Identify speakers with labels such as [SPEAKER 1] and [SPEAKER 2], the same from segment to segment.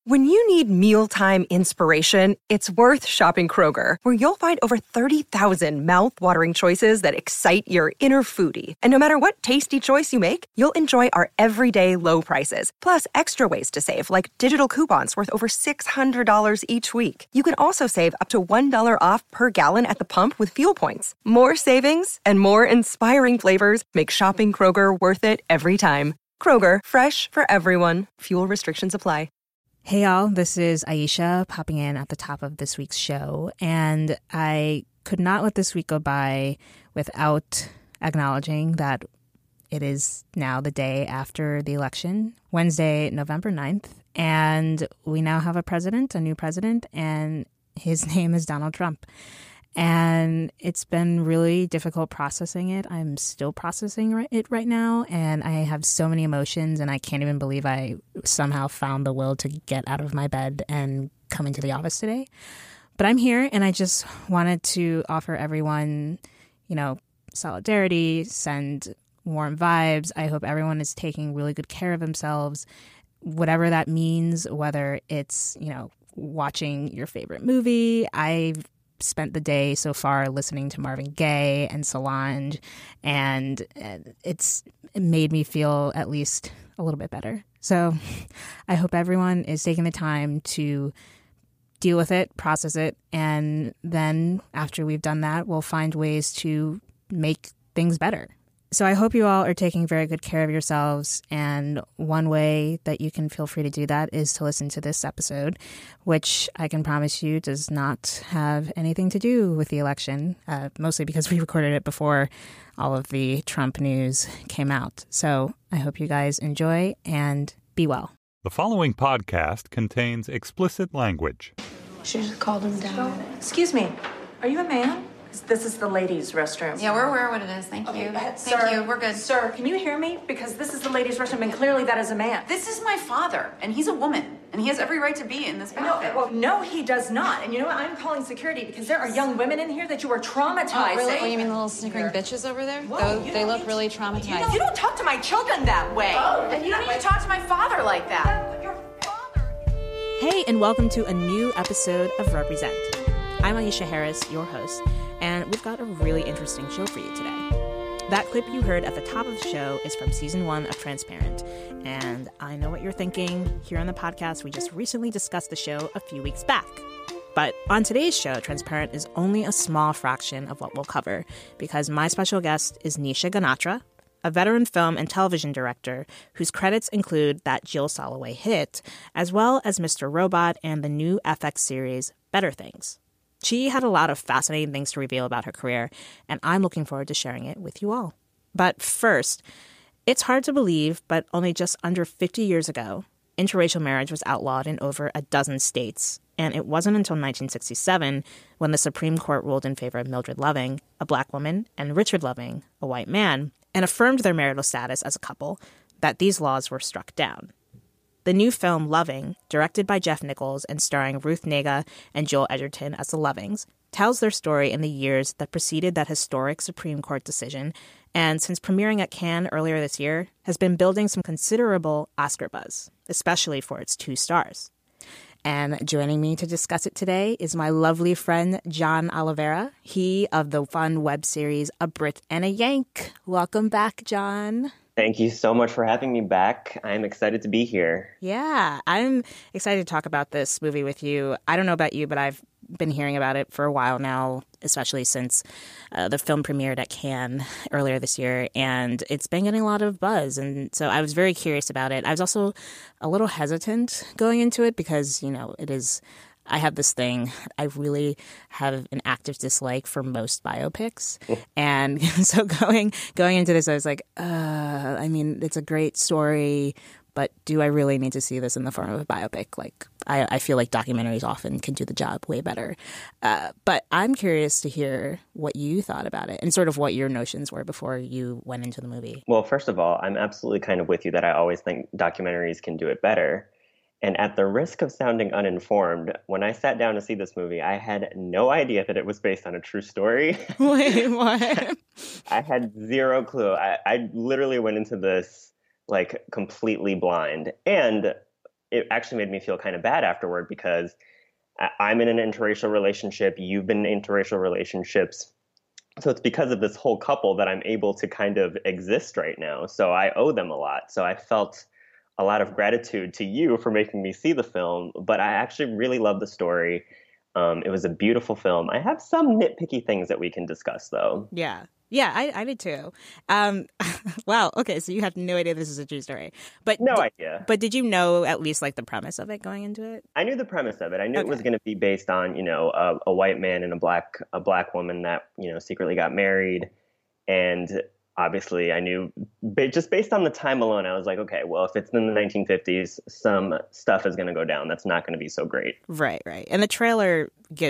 [SPEAKER 1] When you need mealtime inspiration, it's worth shopping Kroger, where you'll find over 30,000 mouth-watering choices that excite your inner foodie. And no matter what tasty choice you make, you'll enjoy our everyday low prices, plus extra ways to save, like digital coupons worth over $600 each week. You can also save up to $1 off per gallon at the pump with fuel points. More savings and more inspiring flavors make shopping Kroger worth it every time. Kroger, fresh for everyone. Fuel restrictions apply.
[SPEAKER 2] Hey y'all, this is Aisha popping in at the top of this week's show, and I could not let this week go by without acknowledging that it is now the day after the election, Wednesday, November 9th, and we now have a new president, and his name is Donald Trump. And it's been really difficult processing it. I'm still processing it right now, and I have so many emotions, and I can't even believe I somehow found the will to get out of my bed and come into the office today. But I'm here, and I just wanted to offer everyone, solidarity, send warm vibes. I hope everyone is taking really good care of themselves, whatever that means, whether it's, watching your favorite movie. I've spent the day so far listening to Marvin Gaye and Solange, and it made me feel at least a little bit better. So I hope everyone is taking the time to deal with it, process it, and then after we've done that, we'll find ways to make things better. So I hope you all are taking very good care of yourselves, and one way that you can feel free to do that is to listen to this episode, which I can promise you does not have anything to do with the election, mostly because we recorded it before all of the Trump news came out. So I hope you guys enjoy and be well.
[SPEAKER 3] The following podcast contains explicit language.
[SPEAKER 4] She just called him down.
[SPEAKER 5] Excuse me, are you a man? This is the ladies' restroom.
[SPEAKER 4] Yeah, we're aware what it is. Thank you. Thank you. We're good.
[SPEAKER 5] Sir, can you hear me? Because this is the ladies' restroom, and clearly that is a man.
[SPEAKER 4] This is my father, and he's a woman, and he has every right to be in this bathroom.
[SPEAKER 5] No, he does not. And you know what? I'm calling security because there are young women in here that you are traumatizing.
[SPEAKER 4] Oh, really? Oh, you mean the little snickering bitches over there? They look really traumatized.
[SPEAKER 5] You don't talk to my children that way.
[SPEAKER 4] And you don't even talk to my father like that.
[SPEAKER 2] Hey, and welcome to a new episode of Represent. I'm Aisha Harris, your host, and we've got a really interesting show for you today. That clip you heard at the top of the show is from Season 1 of Transparent, and I know what you're thinking. Here on the podcast, we just recently discussed the show a few weeks back. But on today's show, Transparent is only a small fraction of what we'll cover, because my special guest is Nisha Ganatra, a veteran film and television director whose credits include that Jill Soloway hit, as well as Mr. Robot and the new FX series Better Things. She had a lot of fascinating things to reveal about her career, and I'm looking forward to sharing it with you all. But first, it's hard to believe, but only just under 50 years ago, interracial marriage was outlawed in over a dozen states, and it wasn't until 1967 when the Supreme Court ruled in favor of Mildred Loving, a black woman, and Richard Loving, a white man, and affirmed their marital status as a couple, that these laws were struck down. The new film Loving, directed by Jeff Nichols and starring Ruth Negga and Joel Edgerton as the Lovings, tells their story in the years that preceded that historic Supreme Court decision, and since premiering at Cannes earlier this year, has been building some considerable Oscar buzz, especially for its 2 stars. And joining me to discuss it today is my lovely friend, John Oliveira, he of the fun web series A Brit and a Yank. Welcome back, John.
[SPEAKER 6] Thank you so much for having me back. I'm excited to be here.
[SPEAKER 2] Yeah, I'm excited to talk about this movie with you. I don't know about you, but I've been hearing about it for a while now, especially since the film premiered at Cannes earlier this year, and it's been getting a lot of buzz. And so I was very curious about it. I was also a little hesitant going into it because, it is... I have this thing. I really have an active dislike for most biopics. And so going into this, I was like, it's a great story, but do I really need to see this in the form of a biopic? Like, I feel like documentaries often can do the job way better. But I'm curious to hear what you thought about it and sort of what your notions were before you went into the movie.
[SPEAKER 6] Well, first of all, I'm absolutely kind of with you that I always think documentaries can do it better. And at the risk of sounding uninformed, when I sat down to see this movie, I had no idea that it was based on a true story.
[SPEAKER 2] Wait, what?
[SPEAKER 6] I had zero clue. I literally went into this, completely blind. And it actually made me feel kind of bad afterward because I'm in an interracial relationship. You've been in interracial relationships. So it's because of this whole couple that I'm able to kind of exist right now. So I owe them a lot. So I felt a lot of gratitude to you for making me see the film. But I actually really love the story. It was a beautiful film. I have some nitpicky things that we can discuss, though.
[SPEAKER 2] Yeah. Yeah, I did too. Wow. Okay, so you have no idea this is a true story, but
[SPEAKER 6] no idea.
[SPEAKER 2] But did you know at least like the premise of it going into it?
[SPEAKER 6] I knew the premise of it. I knew it was going to be based on a white man and a black woman that secretly got married, and obviously I knew just based on the time alone, I was like, okay, well, if it's in the 1950s, some stuff is going to go down. That's not going to be so great.
[SPEAKER 2] Right. And the trailer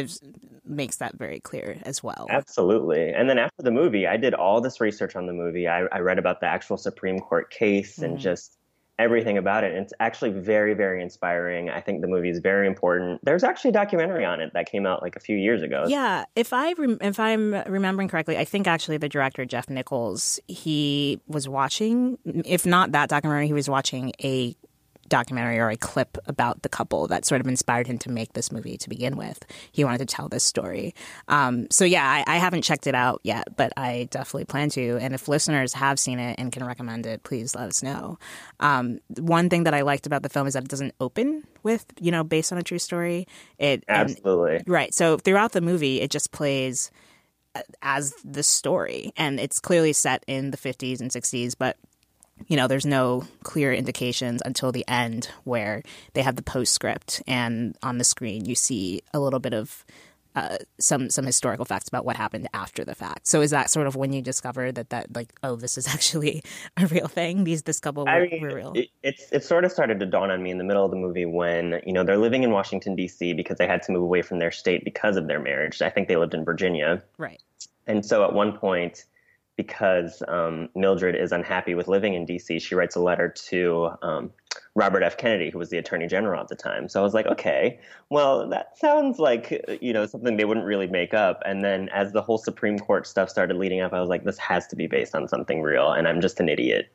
[SPEAKER 2] makes that very clear as well.
[SPEAKER 6] Absolutely. And then after the movie, I did all this research on the movie. I read about the actual Supreme Court case and just everything about it. And it's actually very, very inspiring. I think the movie is very important. There's actually a documentary on it that came out like a few years ago.
[SPEAKER 2] Yeah. If I'm remembering correctly, I think actually the director, Jeff Nichols, he was watching, if not that documentary, he was watching a documentary or a clip about the couple that sort of inspired him to make this movie to begin with. He wanted to tell this story. So yeah, I haven't checked it out yet, but I definitely plan to. And if listeners have seen it and can recommend it, please let us know. One thing that I liked about the film is that it doesn't open with, based on a true story.
[SPEAKER 6] Absolutely.
[SPEAKER 2] Right. So throughout the movie, it just plays as the story. And it's clearly set in the 50s and 60s, but there's no clear indications until the end where they have the postscript, and on the screen you see a little bit of some historical facts about what happened after the fact. So is that sort of when you discovered that like, oh, this is actually a real thing? This couple were real?
[SPEAKER 6] It sort of started to dawn on me in the middle of the movie when, they're living in Washington, D.C. because they had to move away from their state because of their marriage. I think they lived in Virginia.
[SPEAKER 2] Right.
[SPEAKER 6] And so at one point, because Mildred is unhappy with living in D.C., she writes a letter to Robert F. Kennedy, who was the Attorney General at the time. So I was like, okay, well, that sounds like, something they wouldn't really make up. And then as the whole Supreme Court stuff started leading up, I was like, this has to be based on something real, and I'm just an idiot.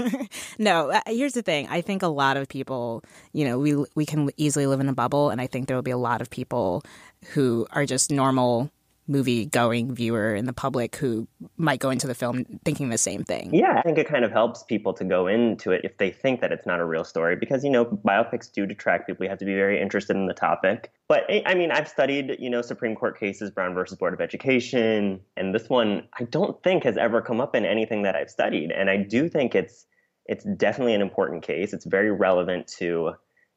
[SPEAKER 2] No, here's the thing. I think a lot of people, we can easily live in a bubble, and I think there will be a lot of people who are just normal movie-going viewer in the public who might go into the film thinking the same thing. Yeah,
[SPEAKER 6] I think it kind of helps people to go into it if they think that it's not a real story because, biopics do detract people. You have to be very interested in the topic. But, I mean, I've studied, Supreme Court cases, Brown versus Board of Education, and this one I don't think has ever come up in anything that I've studied. And I do think it's definitely an important case. It's very relevant to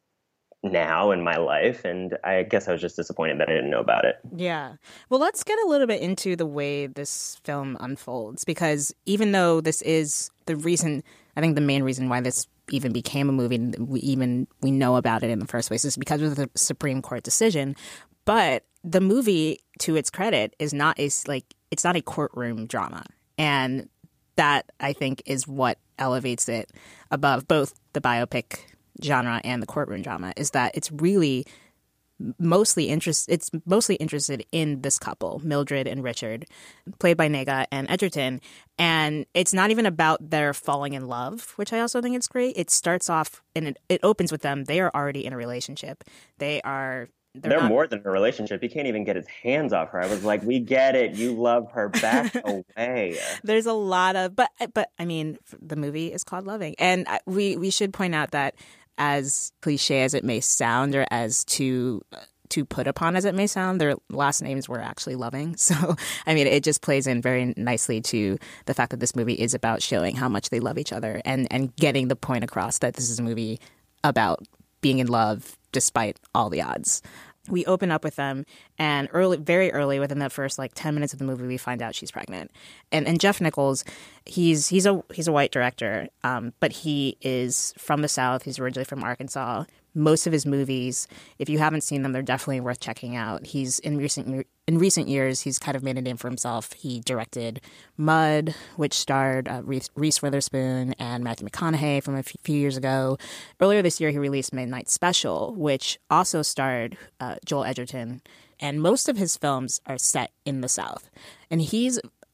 [SPEAKER 6] now in my life, and I guess I was just disappointed that I didn't know about it.
[SPEAKER 2] Yeah. Well, let's get a little bit into the way this film unfolds, because even though this is the main reason why this even became a movie, and we know about it in the first place, is because of the Supreme Court decision. But the movie, to its credit, it's not a courtroom drama, and that I think is what elevates it above both the biopic genre and the courtroom drama, is that it's really mostly interested in this couple, Mildred and Richard, played by Nega and Edgerton. And it's not even about their falling in love, which I also think is great. It starts off and it opens with them. They are already in a relationship. They're
[SPEAKER 6] more than a relationship. He can't even get his hands off her. I was like, we get it. You love her. Back away.
[SPEAKER 2] There's a lot of, but I mean, the movie is called Loving. And we should point out that as cliche as it may sound, or as too put upon as it may sound, their last names were actually Loving. So, I mean, it just plays in very nicely to the fact that this movie is about showing how much they love each other and getting the point across that this is a movie about being in love despite all the odds. We open up with them, and very early, within the first 10 minutes of the movie, we find out she's pregnant. And Jeff Nichols, he's a white director, but he is from the South. He's originally from Arkansas. Most of his movies, if you haven't seen them, they're definitely worth checking out. He's in recent years, he's kind of made a name for himself. He directed Mud, which starred Reese Witherspoon and Matthew McConaughey from a few years ago. Earlier this year, he released Midnight Special, which also starred Joel Edgerton. And most of his films are set in the South. And he's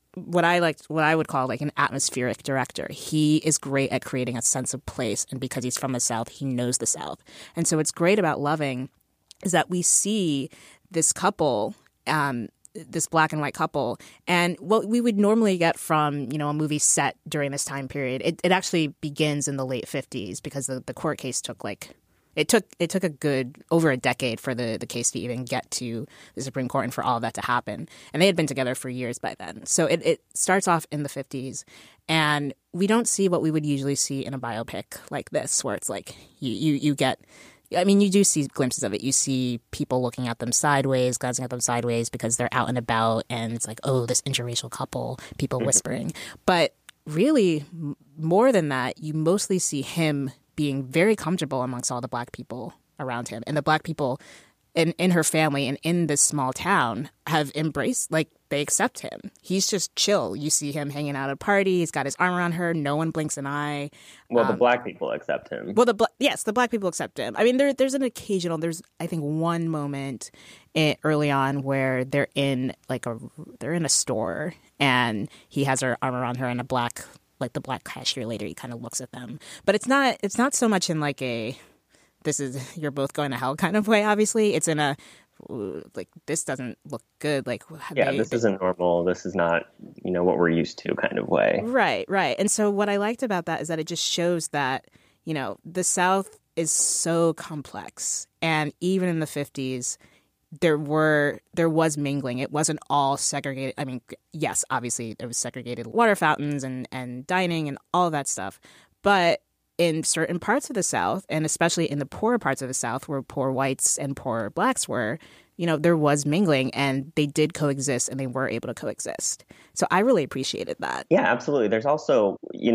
[SPEAKER 2] what I would call like an atmospheric director. He is great at creating a sense of place, and because he's from the South, he knows the South. And so what's great about Loving is that we see this couple, this black and white couple, and what we would normally get from, a movie set during this time period, it actually begins in the late 50s because the court case took it took a good over a decade for the case to even get to the Supreme Court and for all of that to happen. And they had been together for years by then. So it starts off in the 50s, and we don't see what we would usually see in a biopic like this, where it's like you get, I mean, you do see glimpses of it. You see people looking at them sideways, glancing at them sideways because they're out and about, and it's like, oh, this interracial couple, people whispering. But really, more than that, you mostly see him being very comfortable amongst all the black people around him. And the black people in her family and in this small town have embraced, like, they accept him. He's just chill. You see him hanging out at a party. He's got his arm around her. No one blinks an eye.
[SPEAKER 6] Well, the black people accept him.
[SPEAKER 2] Well, the black people accept him. I mean, there's I think one moment early on where they're in a store, and he has her arm around her, and the black cashier lady kind of looks at them. But it's not so much in like a, this is, you're both going to hell kind of way, obviously. It's in a, like, this doesn't look good. Like,
[SPEAKER 6] this isn't normal. This is not, what we're used to kind of way.
[SPEAKER 2] Right. And so what I liked about that is that it just shows that, the South is so complex. And even in the 50s, there was mingling. It wasn't all segregated. I mean, yes, obviously there was segregated water fountains and dining and all of that stuff. But in certain parts of the South, and especially in the poorer parts of the South where poor whites and poor blacks were, there was mingling, and they did coexist, and they were able to coexist. So I really appreciated that.
[SPEAKER 6] Yeah, absolutely. There's also,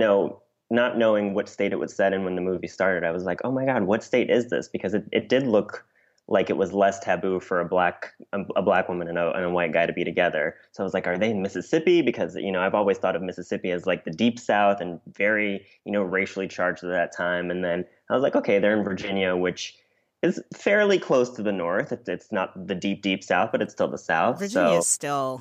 [SPEAKER 6] not knowing what state it was set in when the movie started, I was like, oh my God, what state is this? Because it did look like it was less taboo for a black woman and a white guy to be together. So I was like, are they in Mississippi? Because, I've always thought of Mississippi as like the deep South and very, racially charged at that time. And then I was like, okay, they're in Virginia, which is fairly close to the North. It's not the deep, deep South, but it's still the South.
[SPEAKER 2] Virginia is still,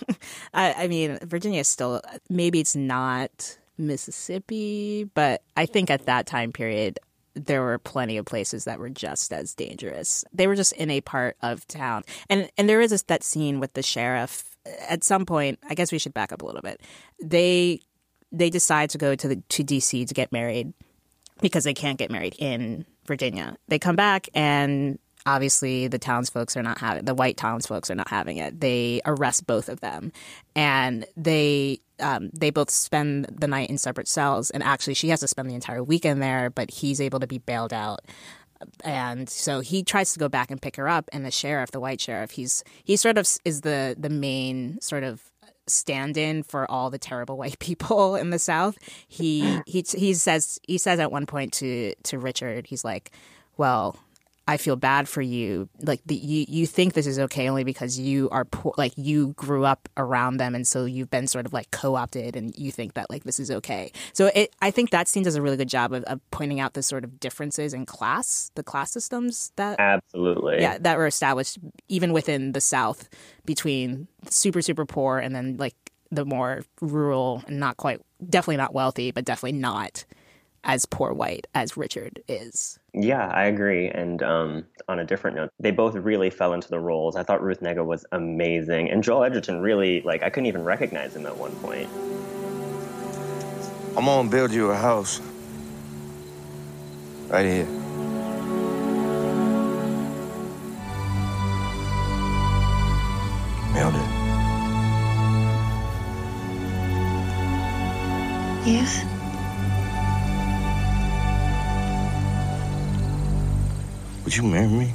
[SPEAKER 2] Virginia is still, maybe it's not Mississippi, but I think at that time period, there were plenty of places that were just as dangerous. They were just in a part of town. And there is that scene with the sheriff. At some point, I guess we should back up a little bit. They decide to go to D.C. to get married because they can't get married in Virginia. They come back, and obviously the white townsfolk are not having it. They arrest both of them, and they both spend the night in separate cells. And actually, she has to spend the entire weekend there, but he's able to be bailed out. And so he tries to go back and pick her up. And the sheriff, the white sheriff, he sort of is the main sort of stand-in for all the terrible white people in the South. He says at one point to Richard, he's like, well, I feel bad for you. Like, you think this is okay only because you are poor, like you grew up around them, and so you've been sort of like co-opted, and you think that like this is okay. So I think that scene does a really good job of pointing out the sort of differences in the class systems that
[SPEAKER 6] absolutely
[SPEAKER 2] that were established even within the South between super, super poor and then like the more rural and definitely not wealthy, but definitely not as poor white as Richard is.
[SPEAKER 6] Yeah, I agree. And on a different note, they both really fell into the roles. I thought Ruth Negga was amazing. And Joel Edgerton really, I couldn't even recognize him at one point.
[SPEAKER 7] I'm gonna build you a house. Right here. Mildred.
[SPEAKER 8] Yes?
[SPEAKER 7] Would you marry me?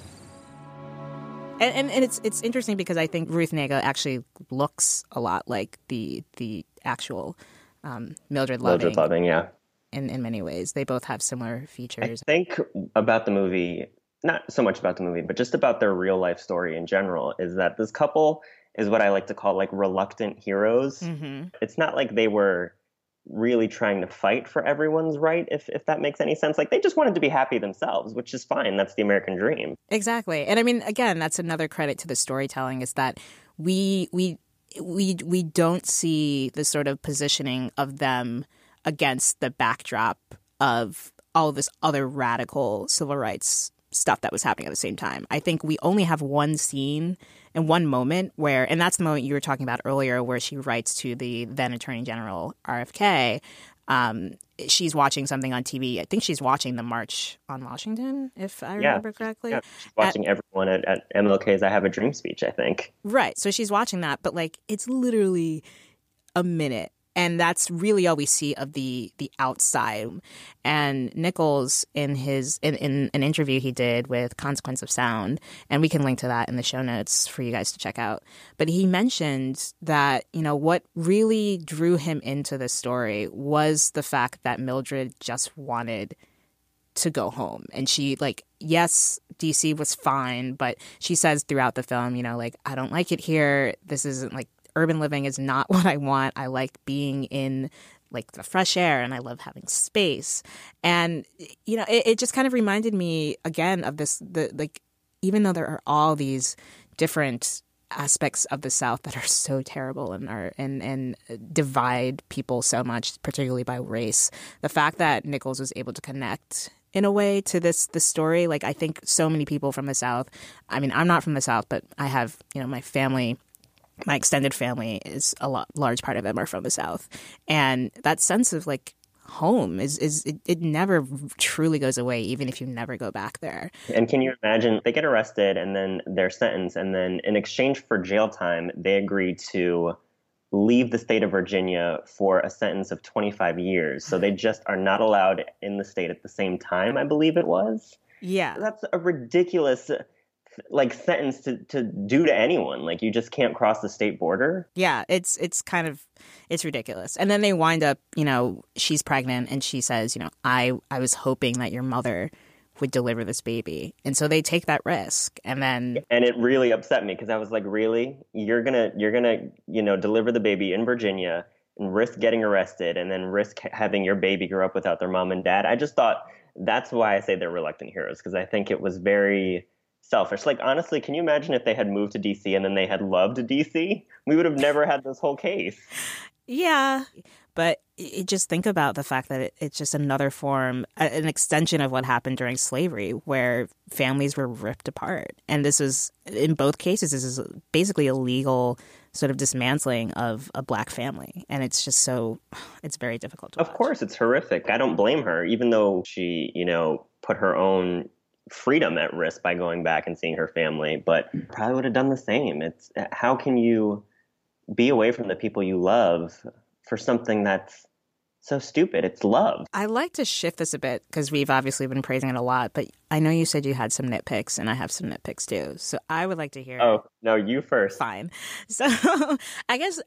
[SPEAKER 2] And it's interesting because I think Ruth Negga actually looks a lot like the actual Mildred Loving.
[SPEAKER 6] Mildred Loving, yeah.
[SPEAKER 2] In many ways, they both have similar features.
[SPEAKER 6] I think about the movie, not so much about the movie, but just about their real life story in general, is that this couple is what I like to call like reluctant heroes. Mm-hmm. It's not like they were really trying to fight for everyone's right, if that makes any sense. Like, they just wanted to be happy themselves, which is fine. That's the American dream.
[SPEAKER 2] Exactly. And I mean, again, that's another credit to the storytelling, is that we we don't see the sort of positioning of them against the backdrop of all of this other radical civil rights stuff that was happening at the same time. I think we only have one scene and one moment where, and that's the moment you were talking about earlier, where she writes to the then Attorney General RFK. She's watching something on TV. I think she's watching the March on Washington, if I remember correctly.
[SPEAKER 6] Yeah, she's watching everyone at MLK's I Have a Dream speech, I think.
[SPEAKER 2] Right. So she's watching that, but like it's literally a minute. And that's really all we see of the outside. And Nichols, in an interview he did with Consequence of Sound, and we can link to that in the show notes for you guys to check out. But he mentioned that, you know, what really drew him into the story was the fact that Mildred just wanted to go home. And she, like, yes, DC was fine, but she says throughout the film, you know, like, I don't like it here. This isn't like, urban living is not what I want. I like being in like the fresh air and I love having space. And, you know, it just kind of reminded me again of this, like, even though there are all these different aspects of the South that are so terrible and divide people so much, particularly by race, the fact that Nichols was able to connect in a way to this story, like I think so many people from the South, I mean, I'm not from the South, but I have, you know, my family, my extended family is large part of them are from the South. And that sense of like home it never truly goes away, even if you never go back there.
[SPEAKER 6] And can you imagine they get arrested and then they're sentenced, and then in exchange for jail time, they agree to leave the state of Virginia for a sentence of 25 years. So they just are not allowed in the state at the same time, I believe it was.
[SPEAKER 2] Yeah.
[SPEAKER 6] That's a ridiculous like sentence to do to anyone. Like you just can't cross the state border.
[SPEAKER 2] Yeah, it's ridiculous. And then they wind up, you know, she's pregnant and she says, you know, I was hoping that your mother would deliver this baby. And so they take that risk. And it really upset me because I was like, really? You're gonna, you know, deliver the baby in Virginia and risk getting arrested and then risk having your baby grow up without their mom and dad? I just thought that's why I say they're reluctant heroes, because I think it was very selfish. Like, honestly, can you imagine if they had moved to DC and then they had loved DC? We would have never had this whole case. Yeah. But just think about the fact that it's just another form, an extension of what happened during slavery, where families were ripped apart. And this is, in both cases, this is basically a legal sort of dismantling of a Black family. And it's just it's very difficult to watch.
[SPEAKER 6] Of course, it's horrific. I don't blame her, even though she, you know, put her own freedom at risk by going back and seeing her family, but probably would have done the same. It's how can you be away from the people you love for something that's so stupid? It's love.
[SPEAKER 2] I like to shift this a bit because we've obviously been praising it a lot, but I know you said you had some nitpicks and I have some nitpicks too. So I would like to hear.
[SPEAKER 6] Oh, no, you first.
[SPEAKER 2] Fine. So I guess,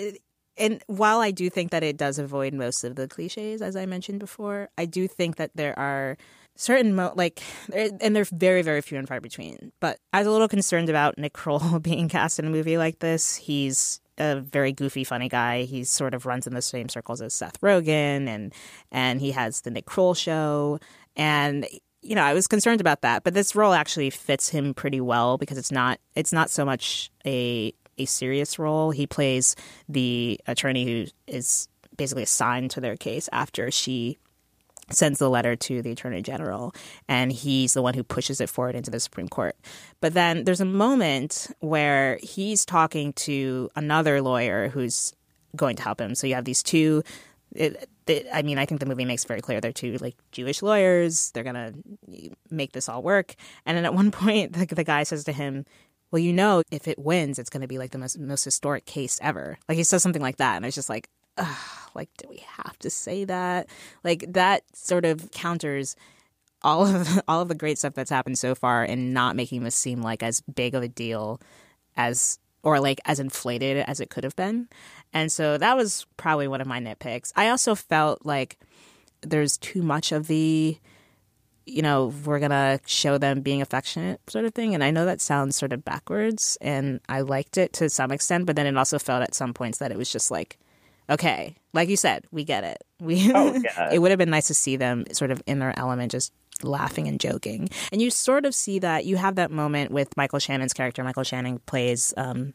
[SPEAKER 2] and while I do think that it does avoid most of the cliches, as I mentioned before, I do think that there are certain, and they're very, very few and far between. But I was a little concerned about Nick Kroll being cast in a movie like this. He's a very goofy, funny guy. He sort of runs in the same circles as Seth Rogen, and he has the Nick Kroll show. And, you know, I was concerned about that. But this role actually fits him pretty well because it's not so much a serious role. He plays the attorney who is basically assigned to their case after she sends the letter to the Attorney General, and he's the one who pushes it forward into the Supreme Court. But then there's a moment where he's talking to another lawyer who's going to help him. So you have these two, I think the movie makes very clear they're two like Jewish lawyers. They're going to make this all work. And then at one point, the guy says to him, well, you know, if it wins, it's going to be like the most historic case ever. Like he says something like that. And I was just like, ugh, like, do we have to say that? Like, that sort of counters all of the great stuff that's happened so far and not making this seem like as big of a deal as inflated as it could have been. And so that was probably one of my nitpicks. I also felt like there's too much of the, you know, we're going to show them being affectionate sort of thing. And I know that sounds sort of backwards, and I liked it to some extent, but then it also felt at some points that it was just like, okay, like you said, we get it. It would have been nice to see them sort of in their element, just laughing and joking. And you sort of see that. You have that moment with Michael Shannon's character. Michael Shannon plays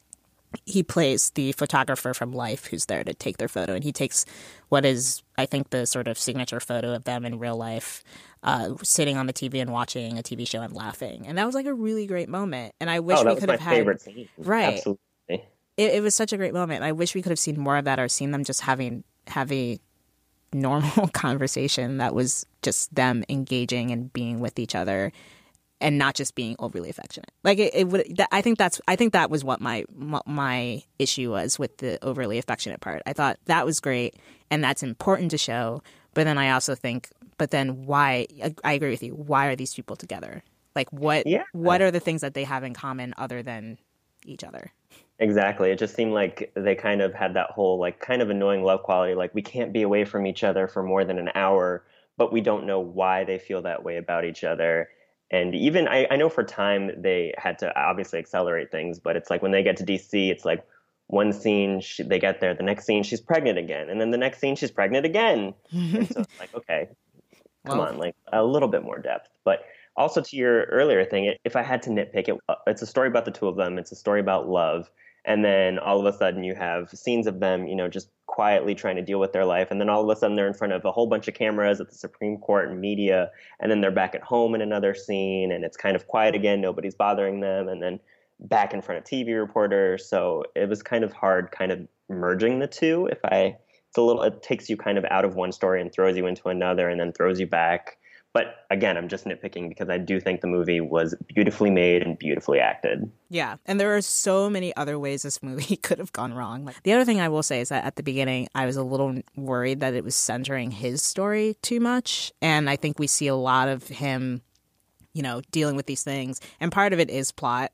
[SPEAKER 2] he plays the photographer from Life who's there to take their photo. And he takes what is, I think, the sort of signature photo of them in real life, sitting on the TV and watching a TV show and laughing. And that was like a really great moment. And I wish we could have had...
[SPEAKER 6] favorite scene.
[SPEAKER 2] Right.
[SPEAKER 6] Absolutely.
[SPEAKER 2] It was such a great moment. I wish we could have seen more of that or seen them just have a normal conversation that was just them engaging and being with each other and not just being overly affectionate. Like it would. I think that was what my issue was with the overly affectionate part. I thought that was great and that's important to show. But then I also think, but then why? I agree with you. Why are these people together? Like what? Yeah. What are the things that they have in common other than each other?
[SPEAKER 6] Exactly. It just seemed like they kind of had that whole like kind of annoying love quality. Like we can't be away from each other for more than an hour, but we don't know why they feel that way about each other. And even I know for time they had to obviously accelerate things, but it's like when they get to DC, it's like one scene they get there, the next scene she's pregnant again, and then the next scene she's pregnant again. And so it's like, okay, come on, like a little bit more depth. But also to your earlier thing, if I had to nitpick it, it's a story about the two of them. It's a story about love. And then all of a sudden you have scenes of them, just quietly trying to deal with their life. And then all of a sudden they're in front of a whole bunch of cameras at the Supreme Court and media. And then they're back at home in another scene and it's kind of quiet again. Nobody's bothering them. And then back in front of TV reporters. So it was kind of hard kind of merging the two. It takes you kind of out of one story and throws you into another and then throws you back. But again, I'm just nitpicking because I do think the movie was beautifully made and beautifully acted.
[SPEAKER 2] Yeah, and there are so many other ways this movie could have gone wrong. Like, the other thing I will say is that at the beginning, I was a little worried that it was centering his story too much. And I think we see a lot of him, dealing with these things. And part of it is plot,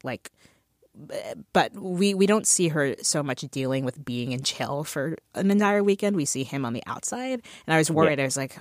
[SPEAKER 2] but we don't see her so much dealing with being in jail for an entire weekend. We see him on the outside. And I was worried. Yeah. I was like,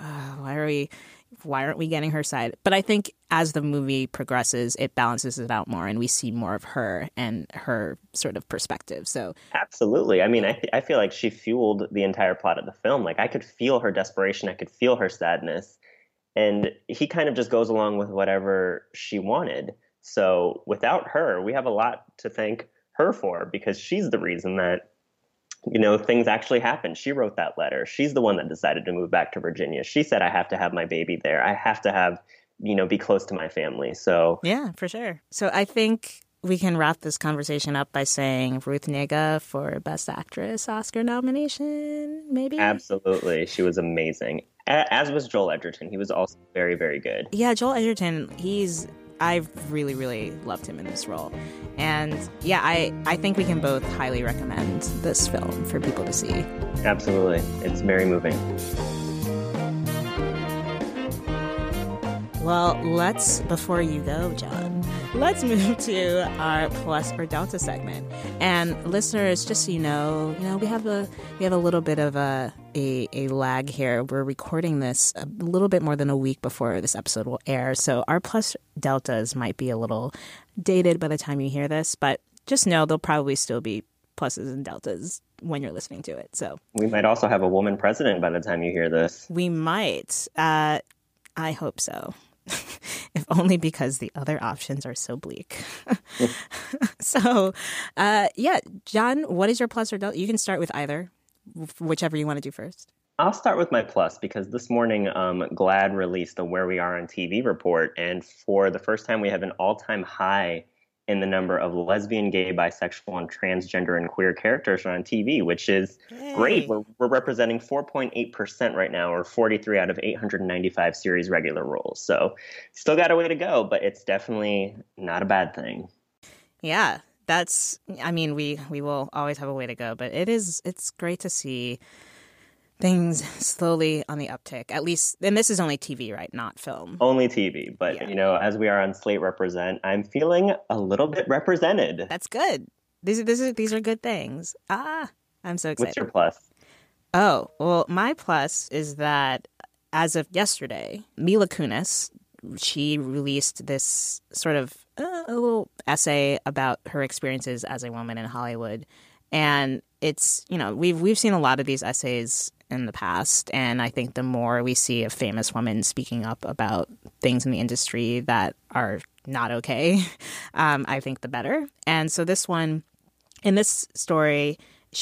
[SPEAKER 2] why aren't we getting her side? But I think as the movie progresses, it balances it out more and we see more of her and her sort of perspective. So
[SPEAKER 6] absolutely. I mean, I feel like she fueled the entire plot of the film. Like I could feel her desperation. I could feel her sadness. And he kind of just goes along with whatever she wanted. So without her, we have a lot to thank her for because she's the reason that things actually happened. She wrote that letter. She's the one that decided to move back to Virginia. She said, I have to have my baby there. I have to have, be close to my family. So
[SPEAKER 2] yeah, for sure. So I think we can wrap this conversation up by saying Ruth Negga for Best Actress Oscar nomination, maybe?
[SPEAKER 6] Absolutely. She was amazing. As was Joel Edgerton. He was also very, very good.
[SPEAKER 2] Yeah, Joel Edgerton, I've really, really loved him in this role. And yeah, I think we can both highly recommend this film for people to see.
[SPEAKER 6] Absolutely. It's very moving.
[SPEAKER 2] Well, before you go, John, let's move to our Plus or Delta segment. And listeners, just so you know, we have a little bit of a lag here. We're recording this a little bit more than a week before this episode will air. So our Plus Deltas might be a little dated by the time you hear this, but just know there'll probably still be pluses and deltas when you're listening to it. So
[SPEAKER 6] we might also have a woman president by the time you hear this.
[SPEAKER 2] We might. I hope so. If only because the other options are so bleak. So, John, what is your plus or delta? You can start with either, whichever you want to do first.
[SPEAKER 6] I'll start with my plus because this morning GLAAD released a Where We Are on TV report. And for the first time, we have an all-time high in the number of lesbian, gay, bisexual, and transgender and queer characters on TV, which is great. We're representing 4.8% right now, or 43 out of 895 series regular roles. So still got a way to go, but it's definitely not a bad thing.
[SPEAKER 2] Yeah, we will always have a way to go, but it's great to see things slowly on the uptick, at least. And this is only TV, right? Not film.
[SPEAKER 6] Only TV. But, as we are on Slate Represent, I'm feeling a little bit represented.
[SPEAKER 2] That's good. These are good things. I'm so excited.
[SPEAKER 6] What's your plus?
[SPEAKER 2] Oh, well, my plus is that as of yesterday, Mila Kunis, she released this sort of a little essay about her experiences as a woman in Hollywood. And it's, we've seen a lot of these essays in the past. And I think the more we see a famous woman speaking up about things in the industry that are not okay, I think the better. And so this one in this story,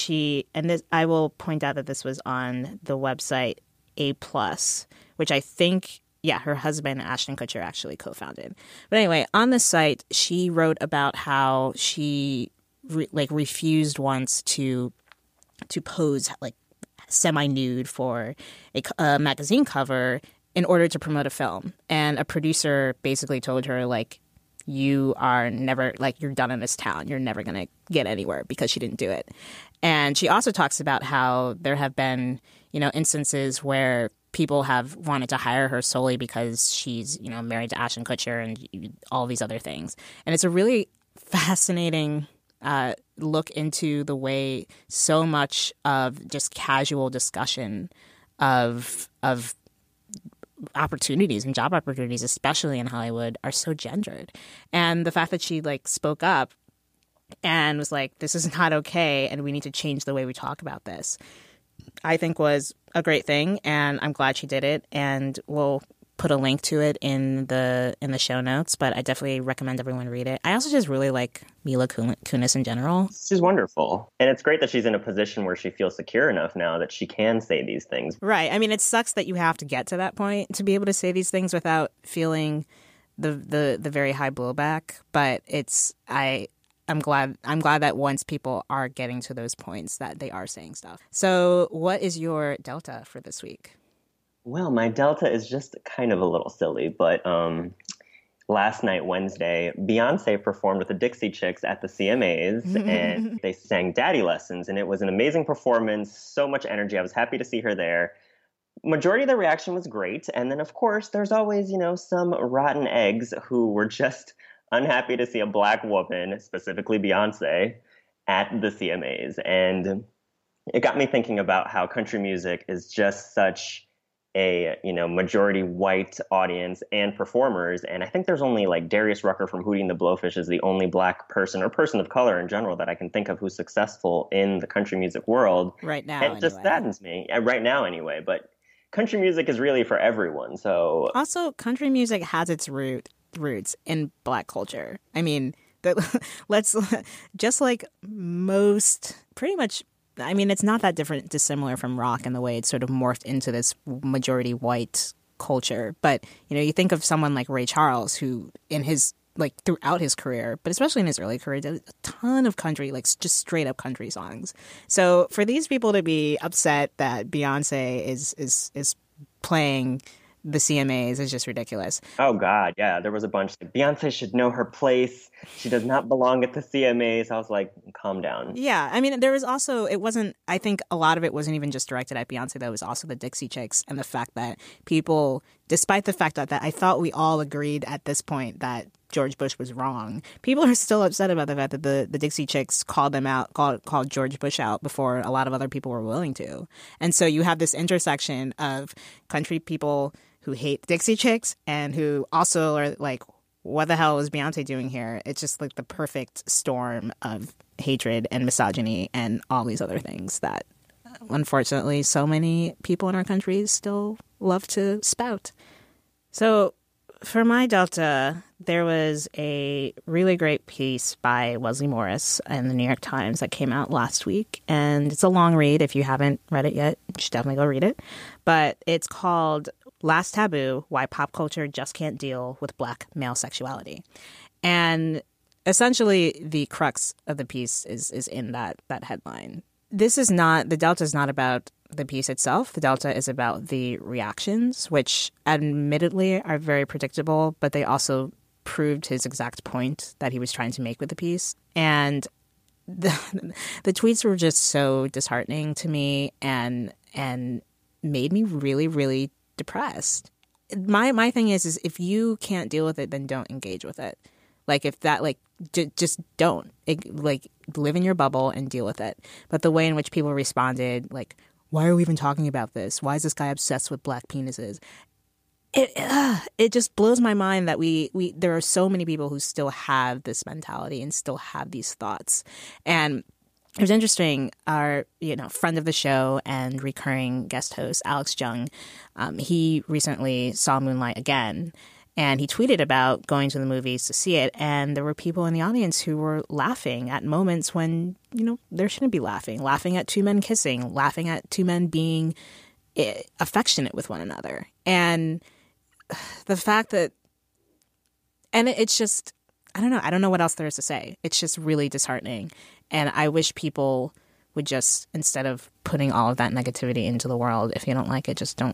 [SPEAKER 2] I will point out that this was on the website A+, which I think, her husband, Ashton Kutcher, actually co-founded. But anyway, on this site, she wrote about how she refused once to pose like semi-nude for a magazine cover in order to promote a film. And a producer basically told her, like, you are never, like, you're done in this town. You're never going to get anywhere, because she didn't do it. And she also talks about how there have been, instances where people have wanted to hire her solely because she's, married to Ashton Kutcher and all these other things. And it's a really fascinating look into the way so much of just casual discussion of opportunities and job opportunities, especially in Hollywood, are so gendered. And the fact that she spoke up and was like, this is not okay and we need to change the way we talk about this, I think was a great thing, and I'm glad she did it. And we'll put a link to it in the show notes, but I definitely recommend everyone read it. I also just really like Mila Kunis in general.
[SPEAKER 6] She's wonderful. And it's great that she's in a position where she feels secure enough now that she can say these things.
[SPEAKER 2] Right. I mean, it sucks that you have to get to that point to be able to say these things without feeling the very high blowback. But I'm glad that once people are getting to those points that they are saying stuff. So what is your Delta for this week?
[SPEAKER 6] Well, my Delta is just kind of a little silly, but last night, Wednesday, Beyonce performed with the Dixie Chicks at the CMAs, and they sang Daddy Lessons, and it was an amazing performance, so much energy. I was happy to see her there. Majority of the reaction was great, and then, of course, there's always, some rotten eggs who were just unhappy to see a Black woman, specifically Beyonce, at the CMAs, and it got me thinking about how country music is just such a majority white audience and performers, and I think there's only Darius Rucker from Hootie and the Blowfish is the only Black person or person of color in general that I can think of who's successful in the country music world
[SPEAKER 2] right now.
[SPEAKER 6] And it just saddens me right now anyway. But country music is really for everyone. So
[SPEAKER 2] also, country music has its roots in Black culture. I mean, let's just like most, pretty much. I mean, it's not that dissimilar from rock in the way it's sort of morphed into this majority white culture. But, you think of someone like Ray Charles, who in his, throughout his career, but especially in his early career, did a ton of country, just straight up country songs. So for these people to be upset that Beyonce is playing the CMAs is just ridiculous.
[SPEAKER 6] Oh, God. Yeah. There was a bunch. Beyonce should know her place. She does not belong at the CMAs. I was like, calm down.
[SPEAKER 2] Yeah. I mean, there was also, I think a lot of it wasn't even just directed at Beyonce. There was also the Dixie Chicks and the fact that people, despite the fact that I thought we all agreed at this point that George Bush was wrong, people are still upset about the fact that the Dixie Chicks called George Bush out before a lot of other people were willing to. And so you have this intersection of country people who hate Dixie Chicks and who also are like, what the hell is Beyonce doing here? It's just the perfect storm of hatred and misogyny and all these other things that, unfortunately, so many people in our country still love to spout. So for my Delta, there was a really great piece by Wesley Morris in the New York Times that came out last week. And it's a long read. If you haven't read it yet, you should definitely go read it. But it's called Last Taboo, Why Pop Culture Just Can't Deal with Black Male Sexuality. And essentially the crux of the piece is in that headline. The Delta is not about the piece itself. The Delta is about the reactions, which admittedly are very predictable, but they also proved his exact point that he was trying to make with the piece. And the tweets were just so disheartening to me and made me really, really depressed. My thing is if you can't deal with it, then don't engage with it. If that, just don't. Live in your bubble and deal with it. But the way in which people responded, why are we even talking about this? Why is this guy obsessed with Black penises? It just blows my mind that there are so many people who still have this mentality and still have these thoughts. And it was interesting, our friend of the show and recurring guest host, Alex Jung, he recently saw Moonlight again. And he tweeted about going to the movies to see it. And there were people in the audience who were laughing at moments when, there shouldn't be laughing at two men kissing, laughing at two men being affectionate with one another. And the fact that, and it's just, I don't know what else there is to say. It's just really disheartening. And I wish people would just, instead of putting all of that negativity into the world, if you don't like it, just don't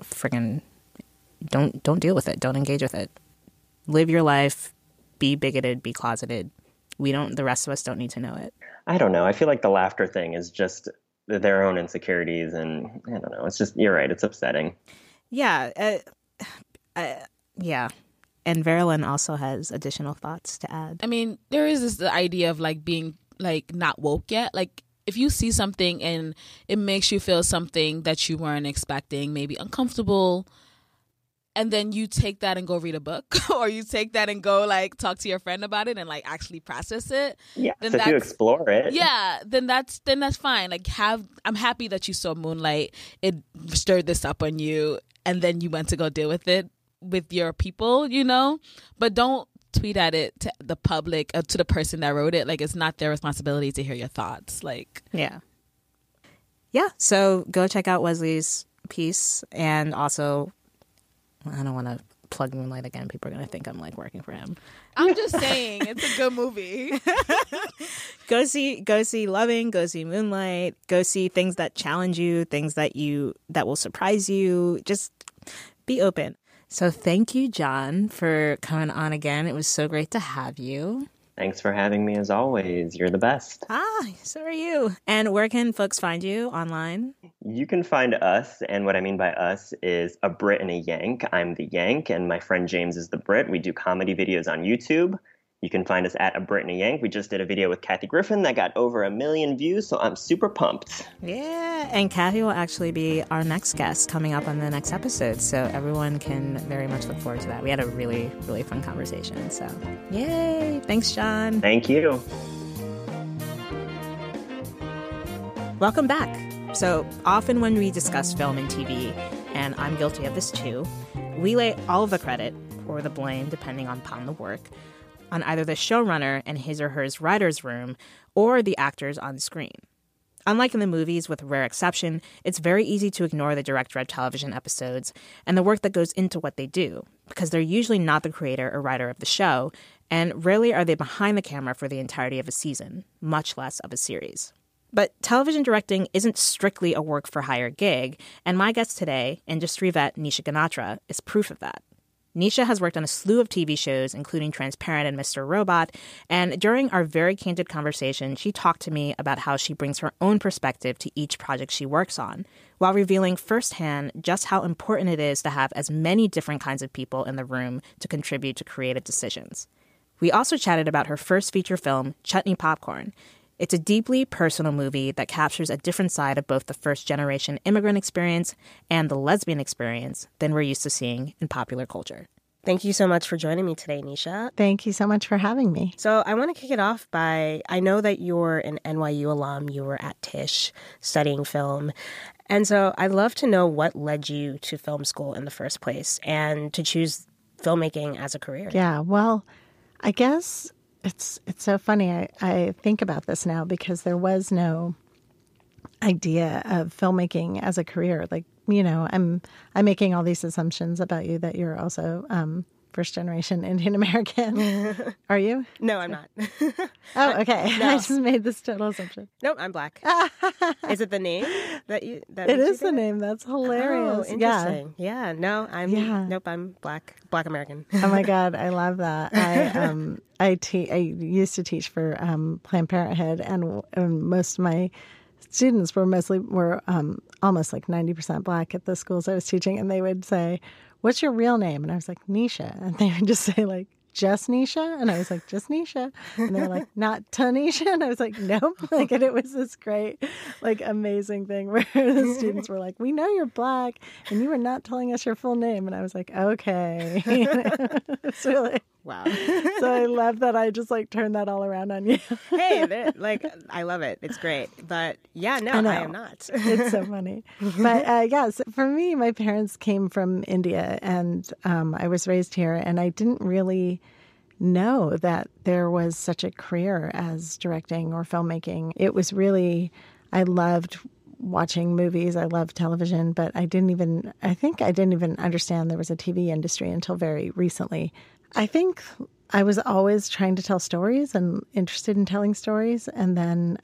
[SPEAKER 2] deal with it. Don't engage with it. Live your life, be bigoted, be closeted. The rest of us don't need to know it.
[SPEAKER 6] I don't know. I feel like the laughter thing is just their own insecurities, and I don't know. It's just, you're right. It's upsetting.
[SPEAKER 2] Yeah. Yeah. And Verilyn also has additional thoughts to add.
[SPEAKER 8] I mean, there is this idea of being not woke yet. If you see something and it makes you feel something that you weren't expecting, maybe uncomfortable, and then you take that and go read a book, or you take that and go talk to your friend about it and actually process it.
[SPEAKER 6] Yeah, then so if you explore it.
[SPEAKER 8] Yeah, then that's fine. I'm happy that you saw Moonlight. It stirred this up on you, and then you went to go deal with it with your people, But don't tweet at it to the public, to the person that wrote it. It's not their responsibility to hear your thoughts.
[SPEAKER 2] Yeah. So go check out Wesley's piece, and also, I don't want to plug Moonlight again. People are going to think I'm working for him.
[SPEAKER 8] I'm just saying, it's a good movie.
[SPEAKER 2] Go see Loving, go see Moonlight, go see things that challenge you, things that will surprise you. Just be open. So thank you, John, for coming on again. It was so great to have you.
[SPEAKER 6] Thanks for having me as always. You're the best.
[SPEAKER 2] So are you. And where can folks find you online?
[SPEAKER 6] You can find us, and what I mean by us is a Brit and a Yank. I'm the Yank, and my friend James is the Brit. We do comedy videos on YouTube. You can find us at A Brit and a Yank. We just did a video with Kathy Griffin that got over 1 million views, so I'm super pumped.
[SPEAKER 2] Yeah, and Kathy will actually be our next guest coming up on the next episode, so everyone can very much look forward to that. We had a really, really fun conversation, so yay! Thanks, John.
[SPEAKER 6] Thank you.
[SPEAKER 2] Welcome back. So often when we discuss film and TV, and I'm guilty of this too, we lay all of the credit, or the blame, depending upon the work, on either the showrunner and his or her writer's room or the actors on screen. Unlike in the movies, with rare exception, it's very easy to ignore the direct-read television episodes and the work that goes into what they do, because they're usually not the creator or writer of the show, and rarely are they behind the camera for the entirety of a season, much less of a series. But television directing isn't strictly a work-for-hire gig, and my guest today, industry vet Nisha Ganatra, is proof of that. Nisha has worked on a slew of TV shows, including Transparent and Mr. Robot, and during our very candid conversation, she talked to me about how she brings her own perspective to each project she works on, while revealing firsthand just how important it is to have as many different kinds of people in the room to contribute to creative decisions. We also chatted about her first feature film, Chutney Popcorn. It's a deeply personal movie that captures a different side of both the first-generation immigrant experience and the lesbian experience than we're used to seeing in popular culture. Thank you so much for joining me today, Nisha.
[SPEAKER 9] Thank you so much for having me.
[SPEAKER 2] So I want to kick it off by, I know that you're an NYU alum. You were at Tisch studying film. And so I'd love to know what led you to film school in the first place and to choose filmmaking as a career.
[SPEAKER 9] Yeah, well, I guess it's so funny. I think about this now because there was no idea of filmmaking as a career. I'm making all these assumptions about you that you're also first generation Indian American. Are you?
[SPEAKER 2] No, I'm not.
[SPEAKER 9] Oh, okay.
[SPEAKER 2] No.
[SPEAKER 9] I just made this total assumption.
[SPEAKER 2] Nope, I'm black. Is it the name that you?
[SPEAKER 9] It is the name. That's hilarious.
[SPEAKER 2] Oh, interesting. Yeah. No, Nope, I'm black American.
[SPEAKER 9] Oh my God, I love that. I used to teach for Planned Parenthood, and most of my students were almost like 90% black at the schools I was teaching, and they would say, "What's your real name?" And I was like, "Nisha," and they would just say just Nisha? And I was like, just Nisha. And they were like, not Tanisha? And I was like, nope. Like, and it was this great, like, amazing thing where the students were like, we know you're Black and you were not telling us your full name. And I was like, okay. It's really...
[SPEAKER 10] Wow.
[SPEAKER 9] So I love that I just like turned that all around on you.
[SPEAKER 10] Hey, like, I love it. It's great. But yeah, no, I am not.
[SPEAKER 9] It's so funny. But yes, for me, my parents came from India and I was raised here, and I didn't really know that there was such a career as directing or filmmaking. It was really, I loved watching movies. I loved television, but I think I didn't even understand there was a TV industry until very recently. I think I was always trying to tell stories and interested in telling stories. And then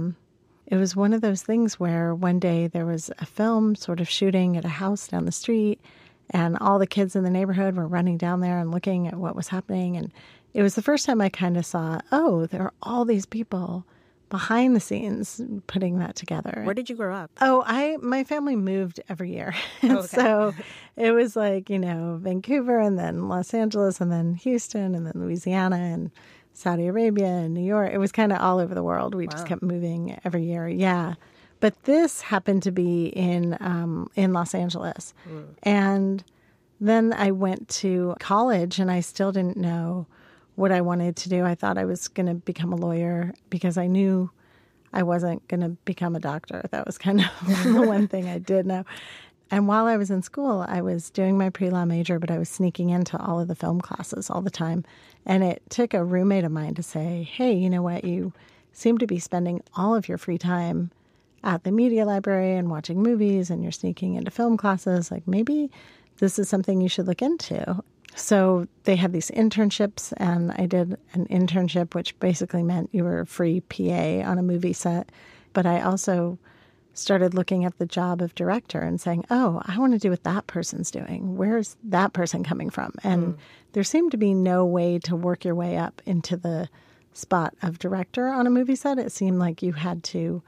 [SPEAKER 9] it was one of those things where one day there was a film sort of shooting at a house down the street, and all the kids in the neighborhood were running down there and looking at what was happening. And it was the first time I kind of saw, oh, there are all these people behind the scenes putting that together.
[SPEAKER 10] Where did you grow up?
[SPEAKER 9] Oh, my family moved every year.
[SPEAKER 10] Oh, okay.
[SPEAKER 9] So it was like, Vancouver and then Los Angeles and then Houston and then Louisiana and Saudi Arabia and New York. It was kind of all over the world. We just kept moving every year. Yeah. But this happened to be in Los Angeles. And then I went to college and I still didn't know what I wanted to do. I thought I was going to become a lawyer because I knew I wasn't going to become a doctor. That was kind of the one thing I did know. And while I was in school, I was doing my pre-law major, but I was sneaking into all of the film classes all the time. And it took a roommate of mine to say, hey, you know what? You seem to be spending all of your free time at the media library and watching movies, and you're sneaking into film classes. Like, maybe this is something you should look into. So they had these internships, and I did an internship, which basically meant you were a free PA on a movie set. But I also started looking at the job of director and saying, oh, I want to do what that person's doing. Where's that person coming from? And there seemed to be no way to work your way up into the spot of director on a movie set. It seemed like you had to,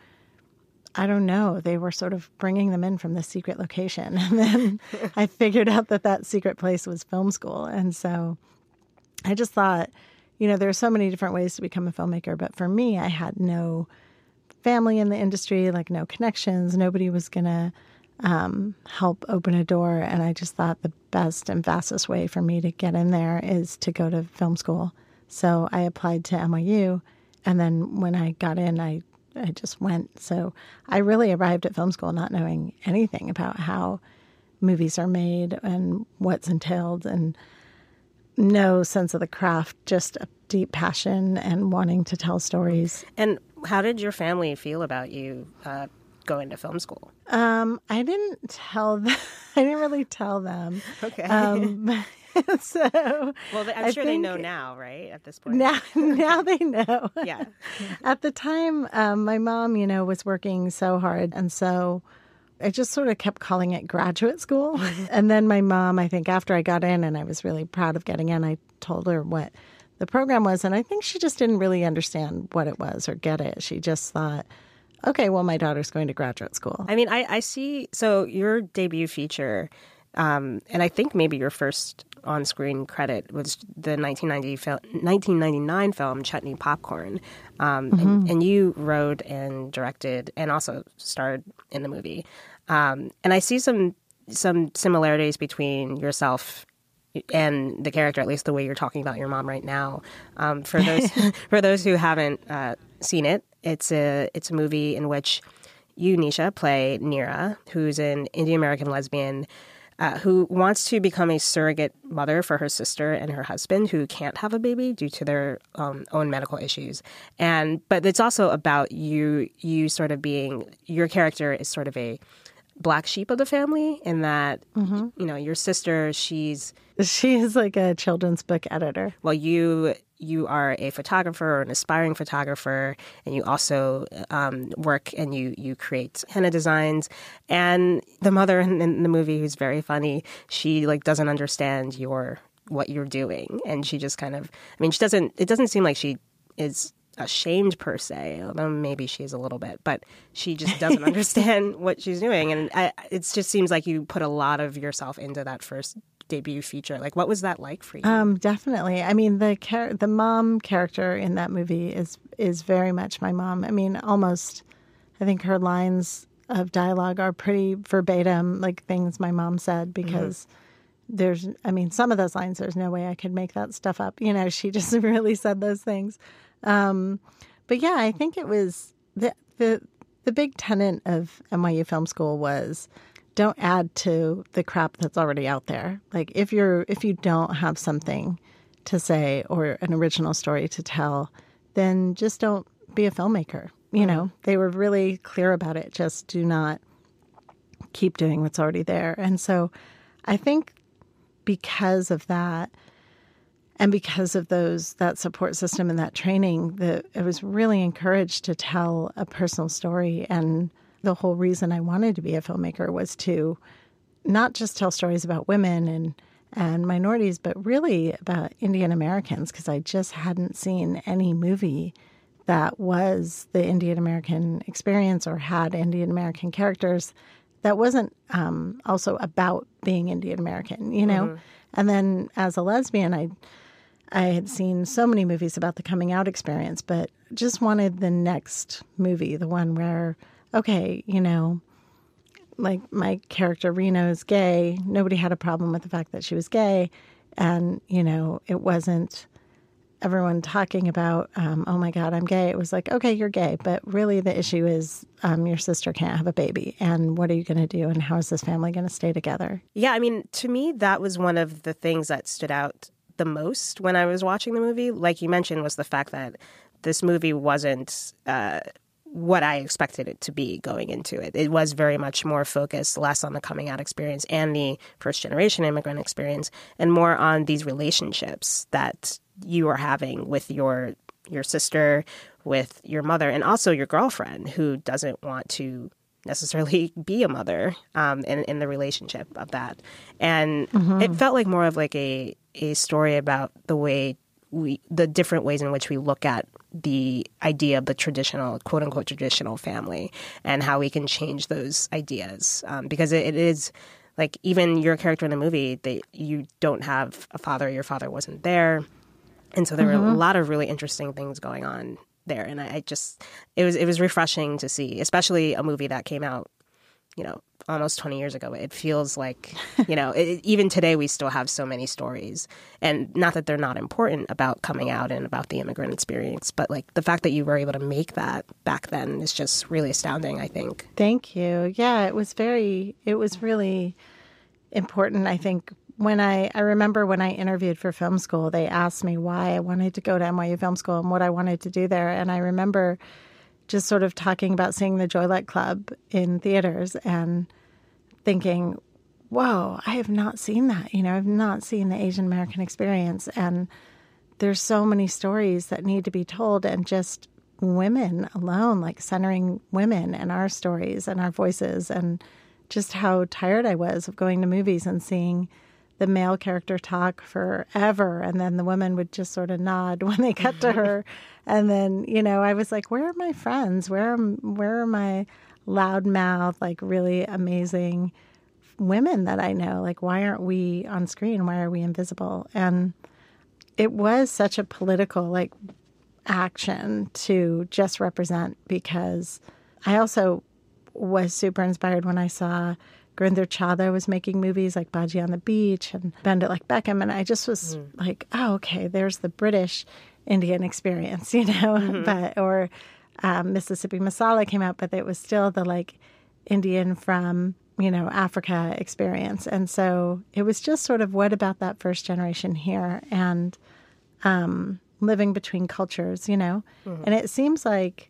[SPEAKER 9] I don't know, they were sort of bringing them in from the secret location. And then I figured out that secret place was film school. And so I just thought, there are so many different ways to become a filmmaker. But for me, I had no family in the industry, like no connections. Nobody was going to help open a door. And I just thought the best and fastest way for me to get in there is to go to film school. So I applied to NYU. And then when I got in, I just went. So I really arrived at film school not knowing anything about how movies are made and what's entailed, and no sense of the craft, just a deep passion and wanting to tell stories.
[SPEAKER 10] And how did your family feel about you going to film school?
[SPEAKER 9] I didn't tell them. I didn't really tell them.
[SPEAKER 10] Okay.
[SPEAKER 9] So,
[SPEAKER 10] well, I'm sure they know now, right? At this point,
[SPEAKER 9] now they know.
[SPEAKER 10] Yeah.
[SPEAKER 9] At the time, my mom, was working so hard, and so I just sort of kept calling it graduate school. And then my mom, I think, after I got in, and I was really proud of getting in, I told her what the program was, and I think she just didn't really understand what it was or get it. She just thought, okay, well, my daughter's going to graduate school.
[SPEAKER 10] I mean, I see. So your debut feature, and I think maybe your first on-screen credit was the 1999 film Chutney Popcorn. And you wrote and directed and also starred in the movie. And I see some similarities between yourself and the character, at least the way you're talking about your mom right now. For those who haven't seen it, it's a movie in which you, Nisha, play Neera, who's an Indian American lesbian who wants to become a surrogate mother for her sister and her husband, who can't have a baby due to their own medical issues. But it's also about you sort of being, your character is sort of a black sheep of the family, in that, your sister, she's
[SPEAKER 9] like a children's book editor.
[SPEAKER 10] Well, you are a photographer or an aspiring photographer, and you also work and you create henna designs. And the mother in the movie, who's very funny, she doesn't understand what you're doing, and she just kind of, it doesn't seem like she is ashamed per se, although maybe she is a little bit, but she just doesn't understand what she's doing. And it just seems like you put a lot of yourself into that first debut feature. Like, what was that like for you?
[SPEAKER 9] Definitely. I mean, the mom character in that movie is very much my mom. I mean, almost, I think her lines of dialogue are pretty verbatim, like things my mom said, because some of those lines, there's no way I could make that stuff up. You know, she just really said those things. But yeah, I think it was the big tenet of NYU Film School was don't add to the crap that's already out there. Like if you don't have something to say or an original story to tell, then just don't be a filmmaker. You know, they were really clear about it. Just do not keep doing what's already there. And so I think because of that and because of that support system and that training, I was really encouraged to tell a personal story. And the whole reason I wanted to be a filmmaker was to not just tell stories about women and minorities, but really about Indian Americans, because I just hadn't seen any movie that was the Indian American experience or had Indian American characters that wasn't also about being Indian American, you know? Mm-hmm. And then as a lesbian, I had seen so many movies about the coming out experience, but just wanted the next movie, the one where, okay, you know, like my character Reno is gay. Nobody had a problem with the fact that she was gay. And, you know, it wasn't everyone talking about, oh my God, I'm gay. It was like, okay, you're gay. But really the issue is your sister can't have a baby. And what are you going to do? And how is this family going to stay together?
[SPEAKER 10] Yeah, I mean, to me, that was one of the things that stood out the most when I was watching the movie. Like you mentioned, was the fact that this movie wasn't what I expected it to be going into it. It was very much more focused, less on the coming out experience and the first generation immigrant experience, and more on these relationships that you are having with your sister, with your mother, and also your girlfriend who doesn't want to necessarily be a mother in the relationship of that. And it felt like more of like a story about the different ways in which we look at the idea of the traditional, quote unquote, traditional family and how we can change those ideas. Because it is like, even your character in the movie, you don't have a father, your father wasn't there. And so there were a lot of really interesting things going on there. And it was refreshing to see, especially a movie that came out, you know, almost 20 years ago. It feels like, you know, even today we still have so many stories, and not that they're not important, about coming out and about the immigrant experience, but like the fact that you were able to make that back then is just really astounding, I think.
[SPEAKER 9] Thank you. Yeah, it was really important. I think when I remember when I interviewed for film school, they asked me why I wanted to go to NYU Film School and what I wanted to do there. And I remember just sort of talking about seeing the Joylet Club in theaters and thinking, whoa, I have not seen that. You know, I've not seen the Asian American experience. And there's so many stories that need to be told, and just women alone, like centering women and our stories and our voices, and just how tired I was of going to movies and seeing the male character talk forever, and then the woman would just sort of nod when they cut to her. And then, you know, I was like, where are my friends? Where are my loudmouth, like really amazing women that I know? Like, why aren't we on screen? Why are we invisible? And it was such a political, like, action to just represent, because I also was super inspired when I saw Gurinder Chadha was making movies like Baji on the Beach and Bend It Like Beckham. And I just was like, oh, okay, there's the British Indian experience, you know, or Mississippi Masala came out, but it was still the like Indian from, you know, Africa experience. And so it was just sort of, what about that first generation here and living between cultures, you know? And it seems like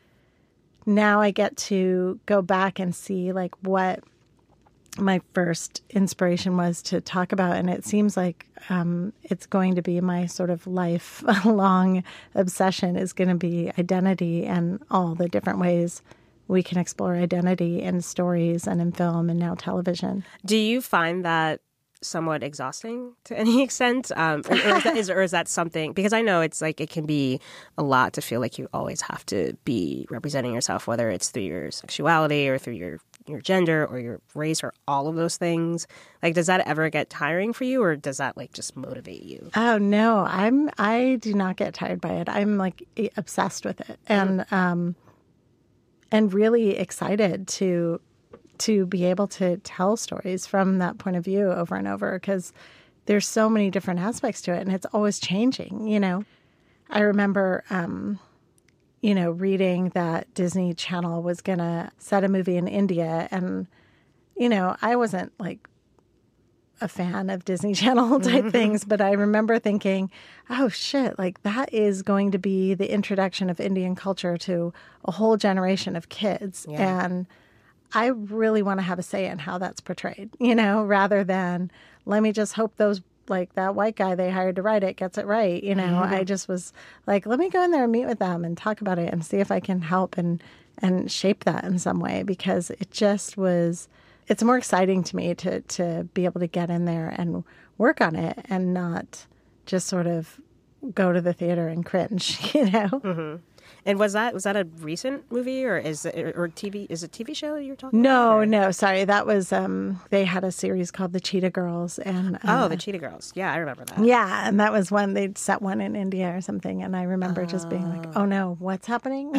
[SPEAKER 9] now I get to go back and see like what my first inspiration was to talk about. And it seems like it's going to be my sort of lifelong obsession is going to be identity and all the different ways we can explore identity in stories and in film and now television.
[SPEAKER 10] Do you find that somewhat exhausting to any extent? Or is that something, because I know it's like it can be a lot to feel like you always have to be representing yourself, whether it's through your sexuality or through your gender or your race or all of those things. Like, does that ever get tiring for you, or does that like just motivate you?
[SPEAKER 9] Oh no, I do not get tired by it. I'm like obsessed with it, and really excited to be able to tell stories from that point of view over and over, because there's so many different aspects to it and it's always changing, you know. I remember, reading that Disney Channel was going to set a movie in India, and, I wasn't like a fan of Disney Channel type things, but I remember thinking, oh shit, like that is going to be the introduction of Indian culture to a whole generation of kids. Yeah. And I really want to have a say in how that's portrayed, rather than let me just hope those, like that white guy they hired to write it gets it right. I just was like, let me go in there and meet with them and talk about it and see if I can help and shape that in some way, because it just was, it's more exciting to me to be able to get in there and work on it and not just sort of go to the theater and cringe,
[SPEAKER 10] Mm-hmm. And was that a recent movie, or is it TV? Is it a TV show you're talking
[SPEAKER 9] about?
[SPEAKER 10] No,
[SPEAKER 9] no, sorry. That was they had a series called The Cheetah Girls, and
[SPEAKER 10] the Cheetah Girls. Yeah, I remember that.
[SPEAKER 9] Yeah, and that was one they'd set one in India or something, and I remember just being like, "Oh no, what's happening?"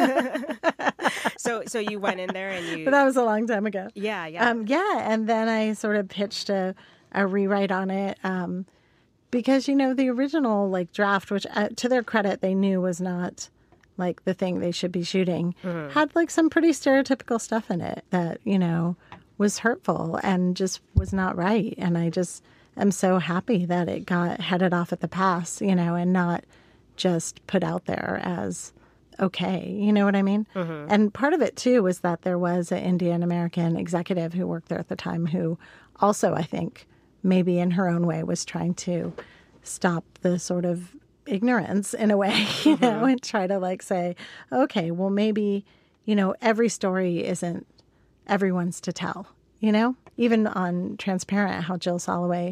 [SPEAKER 10] So you went in there and you.
[SPEAKER 9] But that was a long time ago.
[SPEAKER 10] Yeah.
[SPEAKER 9] And then I sort of pitched a rewrite on it. Because the original like draft, which to their credit they knew was not like the thing they should be shooting, had like some pretty stereotypical stuff in it that was hurtful and just was not right. And I just am so happy that it got headed off at the pass, and not just put out there as okay. You know what I mean? Mm-hmm. And part of it too was that there was an Indian American executive who worked there at the time who also, I think, maybe in her own way was trying to stop the sort of ignorance in a way, and try to like say, okay, well maybe, every story isn't everyone's to tell, even on Transparent, how Jill Soloway,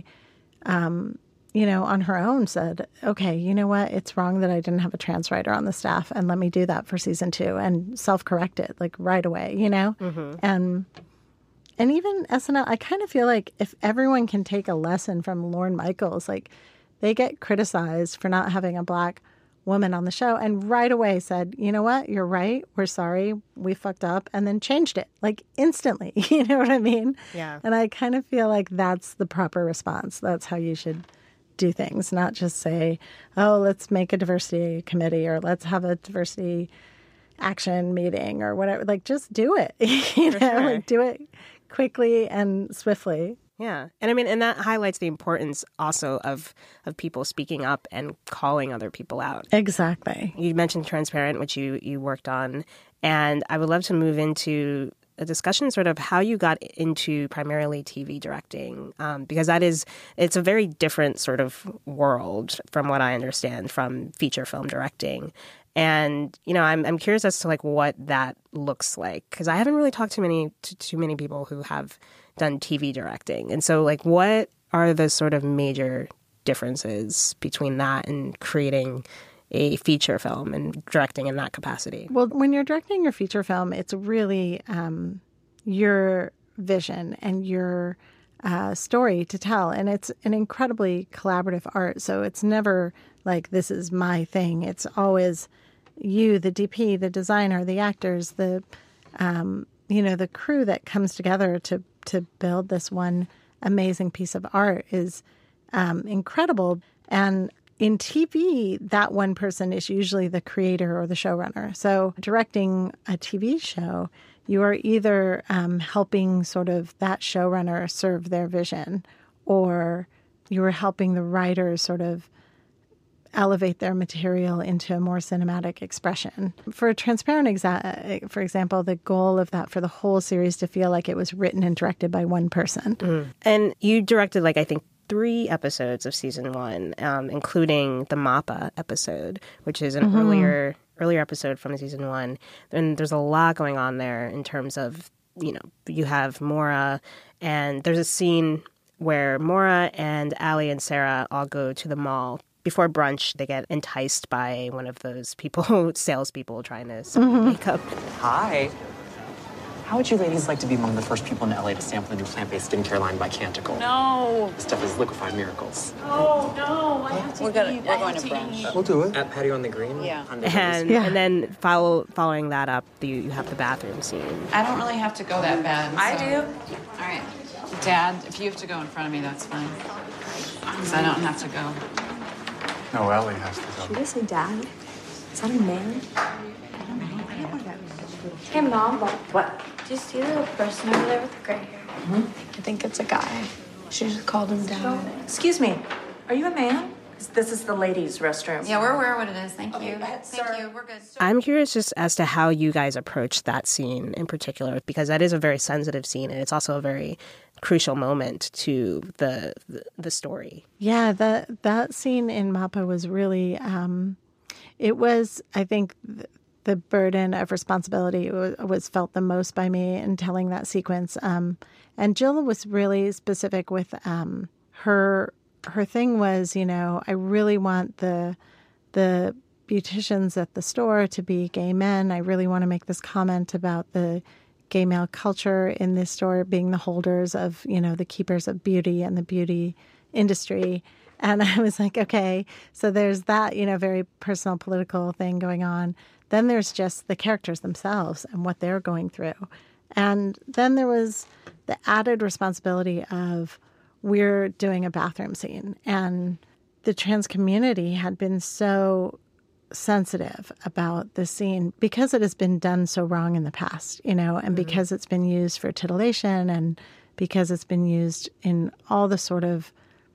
[SPEAKER 9] on her own said, okay, you know what? It's wrong that I didn't have a trans writer on the staff, and let me do that for season 2 and self-correct like right away, And even SNL, I kind of feel like if everyone can take a lesson from Lorne Michaels, like they get criticized for not having a Black woman on the show and right away said, you know what, you're right, we're sorry, we fucked up, and then changed it like instantly. You know what I mean?
[SPEAKER 10] Yeah.
[SPEAKER 9] And I kind of feel like that's the proper response. That's how you should do things, not just say, oh, let's make a diversity committee or let's have a diversity action meeting or whatever. Like, just do it. Sure. Like do it quickly and swiftly.
[SPEAKER 10] Yeah. And I mean, and that highlights the importance also of people speaking up and calling other people out.
[SPEAKER 9] Exactly.
[SPEAKER 10] You mentioned Transparent, which you worked on, and I would love to move into a discussion sort of how you got into primarily TV directing, because it's a very different sort of world from what I understand from feature film directing. And, I'm curious as to like what that looks like, because I haven't really talked to too many people who have done TV directing. And so like what are the sort of major differences between that and creating a feature film and directing in that capacity?
[SPEAKER 9] Well, when you're directing your feature film, it's really your vision and your story to tell. And it's an incredibly collaborative art. So it's never like, this is my thing. It's always you, the DP, the designer, the actors, the crew that comes together to build this one amazing piece of art is incredible. And in TV, that one person is usually the creator or the showrunner. So directing a TV show, you are either helping sort of that showrunner serve their vision, or you are helping the writers sort of elevate their material into a more cinematic expression. For Transparent, for example, the goal of that for the whole series to feel like it was written and directed by one person.
[SPEAKER 10] Mm. And you directed, like, I think 3 episodes of season 1, including the Mappa episode, which is an earlier episode from season 1. And there's a lot going on there in terms of, you have Mora, and there's a scene where Maura and Allie and Sarah all go to the mall. Before brunch, they get enticed by one of those salespeople trying to sell makeup.
[SPEAKER 11] Hi. How would you ladies like to be among the first people in LA to sample a new plant-based skincare line by Canticle?
[SPEAKER 4] No.
[SPEAKER 11] This stuff is liquefied miracles.
[SPEAKER 4] Oh, no. I have to We're going to brunch.
[SPEAKER 7] We'll do it.
[SPEAKER 11] At Patio on the Green?
[SPEAKER 4] Yeah.
[SPEAKER 10] And then following that up, you have the bathroom scene.
[SPEAKER 4] I don't really have to go that bad.
[SPEAKER 12] I do.
[SPEAKER 4] All right. Dad, if you have to go in front of me, that's fine. Because I don't have to go.
[SPEAKER 13] No, Ellie has to go.
[SPEAKER 12] Should I say dad? Is that a man? Hey, Mom. What? Do you see the little person over there with the gray hair? I think it's a guy. She just called him dad.
[SPEAKER 5] Excuse me. Are you a man? This is the ladies' restroom.
[SPEAKER 4] Yeah, we're aware what it is. Thank you.
[SPEAKER 5] Thank
[SPEAKER 4] you. We're good.
[SPEAKER 10] I'm curious just as to how you guys approach that scene in particular, because that is a very sensitive scene, and it's also a very crucial moment to the story.
[SPEAKER 9] Yeah, that scene in Mappa was really, it was, I think, the burden of responsibility was felt the most by me in telling that sequence. And Jill was really specific with her thing was, I really want the beauticians at the store to be gay men. I really want to make this comment about the gay male culture in this store being the holders of, the keepers of beauty and the beauty industry. And I was like, okay, so there's that, very personal political thing going on. Then there's just the characters themselves and what they're going through. And then there was the added responsibility of we're doing a bathroom scene. And the trans community had been so sensitive about the scene because it has been done so wrong in the past, and because it's been used for titillation and because it's been used in all the sort of,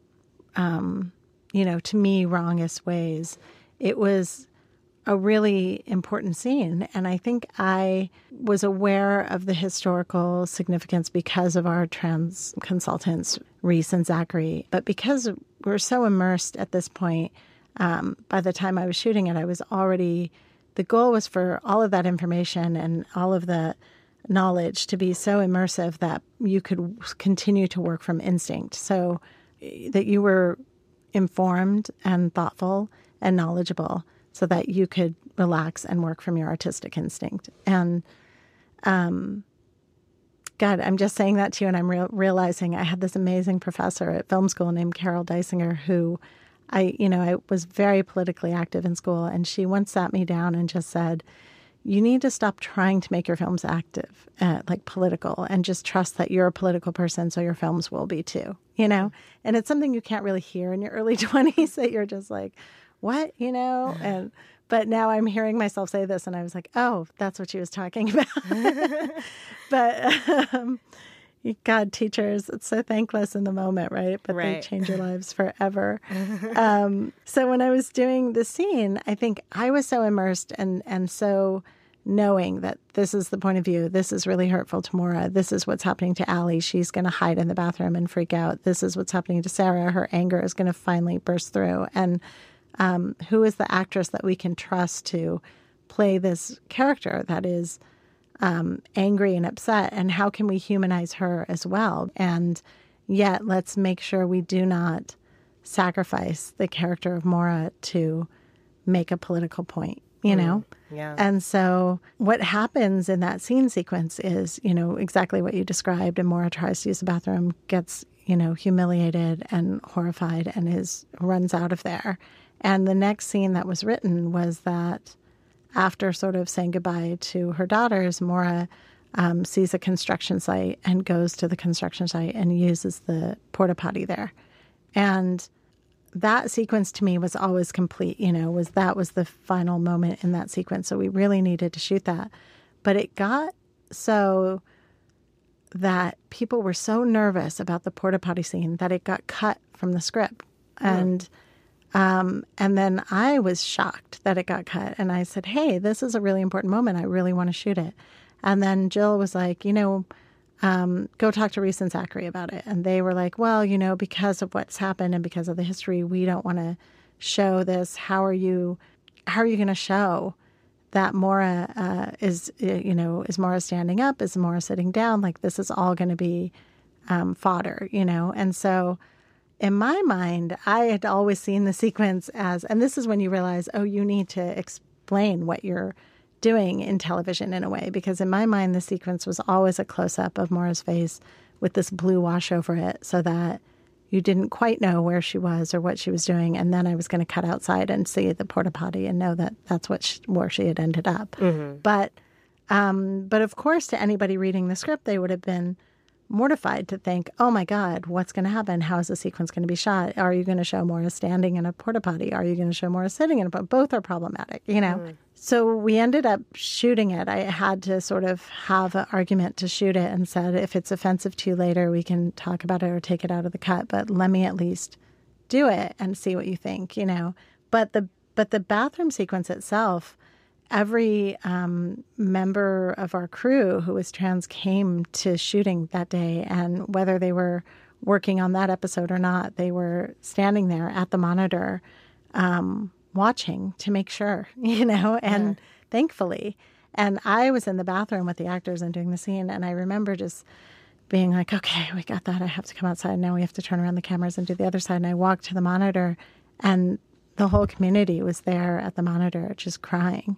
[SPEAKER 9] to me, wrongest ways. It was a really important scene. And I think I was aware of the historical significance because of our trans consultants, Reese and Zachary. But because we're so immersed at this point, by the time I was shooting it, the goal was for all of that information and all of the knowledge to be so immersive that you could continue to work from instinct. So that you were informed and thoughtful and knowledgeable so that you could relax and work from your artistic instinct. And God, I'm just saying that to you, and I'm realizing I had this amazing professor at film school named Carol Deisinger, who I was very politically active in school, and she once sat me down and just said, you need to stop trying to make your films active, like political, and just trust that you're a political person, so your films will be too, And it's something you can't really hear in your early 20s that you're just like, what, but now I'm hearing myself say this and I was like, oh, that's what she was talking about. But God, teachers, it's so thankless in the moment, right? But They change your lives forever. So when I was doing the scene, I think I was so immersed and so knowing that this is the point of view. This is really hurtful to Maura. This is what's happening to Allie. She's going to hide in the bathroom and freak out. This is what's happening to Sarah. Her anger is going to finally burst through. And who is the actress that we can trust to play this character that is angry and upset? And how can we humanize her as well? And yet let's make sure we do not sacrifice the character of Maura to make a political point, Yeah. And so what happens in that scene sequence is, exactly what you described. And Maura tries to use the bathroom, gets, humiliated and horrified and runs out of there. And the next scene that was written was that after sort of saying goodbye to her daughters, Maura sees a construction site and goes to the construction site and uses the porta potty there. And that sequence to me was always complete, was the final moment in that sequence. So we really needed to shoot that. But it got so that people were so nervous about the porta potty scene that it got cut from the script. And then I was shocked that it got cut. And I said, hey, this is a really important moment. I really want to shoot it. And then Jill was like, go talk to Reese and Zachary about it. And they were like, well, because of what's happened and because of the history, we don't want to show this. How are you going to show that Maura is Maura standing up? Is Maura sitting down? Like, this is all going to be fodder, you know? And so in my mind, I had always seen the sequence as, and this is when you realize, oh, you need to explain what you're doing in television in a way, because in my mind, the sequence was always a close-up of Maura's face with this blue wash over it so that you didn't quite know where she was or what she was doing. And then I was going to cut outside and see the porta potty and know that that's where she had ended up. Mm-hmm. But of course, to anybody reading the script, they would have been mortified to think, oh my God, what's going to happen? How is the sequence going to be shot? Are you going to show Maura standing in a porta potty? Are you going to show Maura sitting in a porta potty? Both are problematic, you know? Mm. So we ended up shooting it. I had to sort of have an argument to shoot it and said, if it's offensive to you later, we can talk about it or take it out of the cut, but let me at least do it and see what you think, you know? But the bathroom sequence itself, every member of our crew who was trans came to shooting that day, and whether they were working on that episode or not, they were standing there at the monitor watching to make sure, you know, and thankfully. And I was in the bathroom with the actors and doing the scene, and I remember just being like, okay, we got that. I have to come outside. Now we have to turn around the cameras and do the other side. And I walked to the monitor, and the whole community was there at the monitor just crying.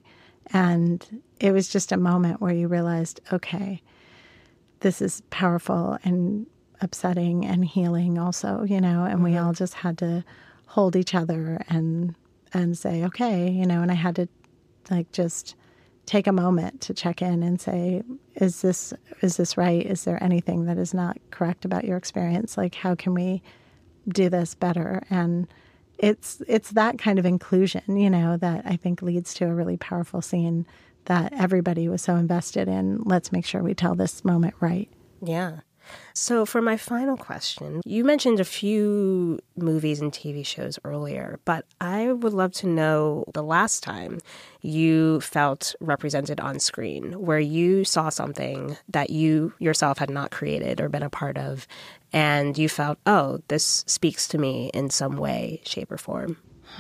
[SPEAKER 9] And it was just a moment where you realized, okay, this is powerful and upsetting and healing also, you know, and we all just had to hold each other and say, okay, you know, and I had to like just take a moment to check in and say, is this right? Is there anything that is not correct about your experience? Like, how can we do this better? And it's that kind of inclusion, you know, that I think leads to a really powerful scene that everybody was so invested in. Let's make sure we tell this moment right.
[SPEAKER 10] Yeah. So for my final question, you mentioned a few movies and TV shows earlier, but I would love to know the last time you felt represented on screen, where you saw something that you yourself had not created or been a part of, and you felt, oh, this speaks to me in some way, shape, or form.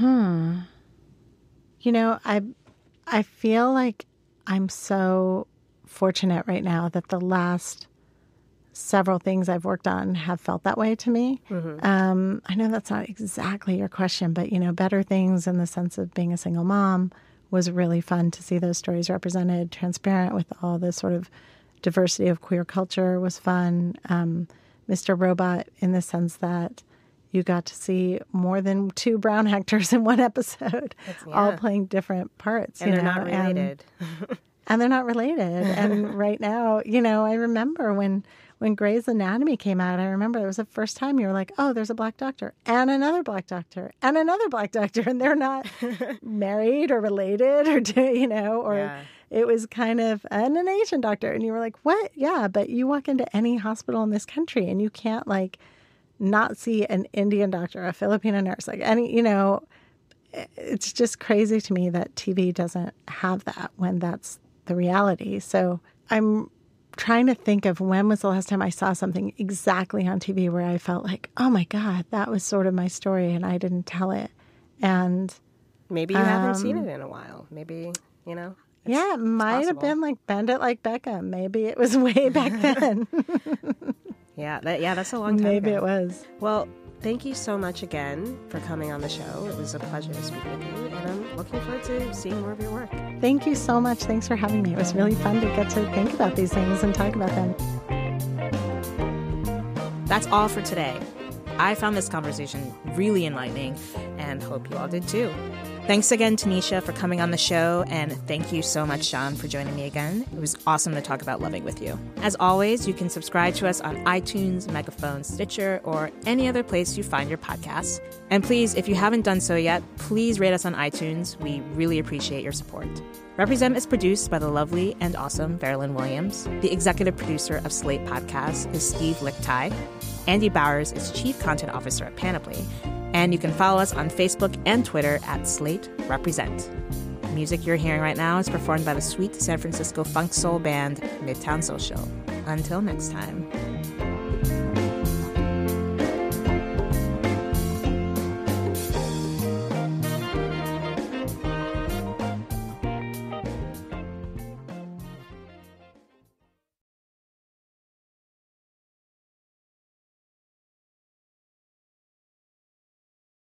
[SPEAKER 9] You know, I feel like I'm so fortunate right now that the last several things I've worked on have felt that way to me. Mm-hmm. I know that's not exactly your question, but, you know, Better Things in the sense of being a single mom was really fun to see those stories represented. Transparent with all this sort of diversity of queer culture was fun. Mr. Robot in the sense that you got to see more than 2 brown actors in one episode, all playing different parts.
[SPEAKER 10] And they're not related.
[SPEAKER 9] And they're not related. And right now, you know, I remember when Grey's Anatomy came out, I remember it was the first time you were like, oh, there's a black doctor and another black doctor and another black doctor. And they're not married or related or, you know, or it was kind of an Asian doctor. And you were like, what? Yeah, but you walk into any hospital in this country and you can't like not see an Indian doctor, a Filipino nurse, like any, you know, it's just crazy to me that TV doesn't have that when that's the reality. So I'm trying to think of when was the last time I saw something exactly on TV where I felt like, oh my God, that was sort of my story and I didn't tell it. And
[SPEAKER 10] maybe you haven't seen it in a while. Maybe, you know.
[SPEAKER 9] Yeah, it might have been like Bend It Like Beckham. Maybe it was way back then.
[SPEAKER 10] That's a long time
[SPEAKER 9] Maybe
[SPEAKER 10] ago.
[SPEAKER 9] it was.
[SPEAKER 10] Well, thank you so much again for coming on the show. It was a pleasure to speak with you, and I'm looking forward to seeing more of your work.
[SPEAKER 9] Thank you so much. Thanks for having me. It was really fun to get to think about these things and talk about them.
[SPEAKER 2] That's all for today. I found this conversation really enlightening and hope you all did too. Thanks again to Nisha for coming on the show, and thank you so much, Sean, for joining me again. It was awesome to talk about loving with you. As always, you can subscribe to us on iTunes, Megaphone, Stitcher, or any other place you find your podcasts. And please, if you haven't done so yet, please rate us on iTunes. We really appreciate your support. Represent is produced by the lovely and awesome Veralyn Williams. The executive producer of Slate Podcasts is Steve Lichtai. Andy Bowers is Chief Content Officer at Panoply. And you can follow us on Facebook and Twitter at Slate Represent. The music you're hearing right now is performed by the sweet San Francisco funk soul band Midtown Social. Until next time.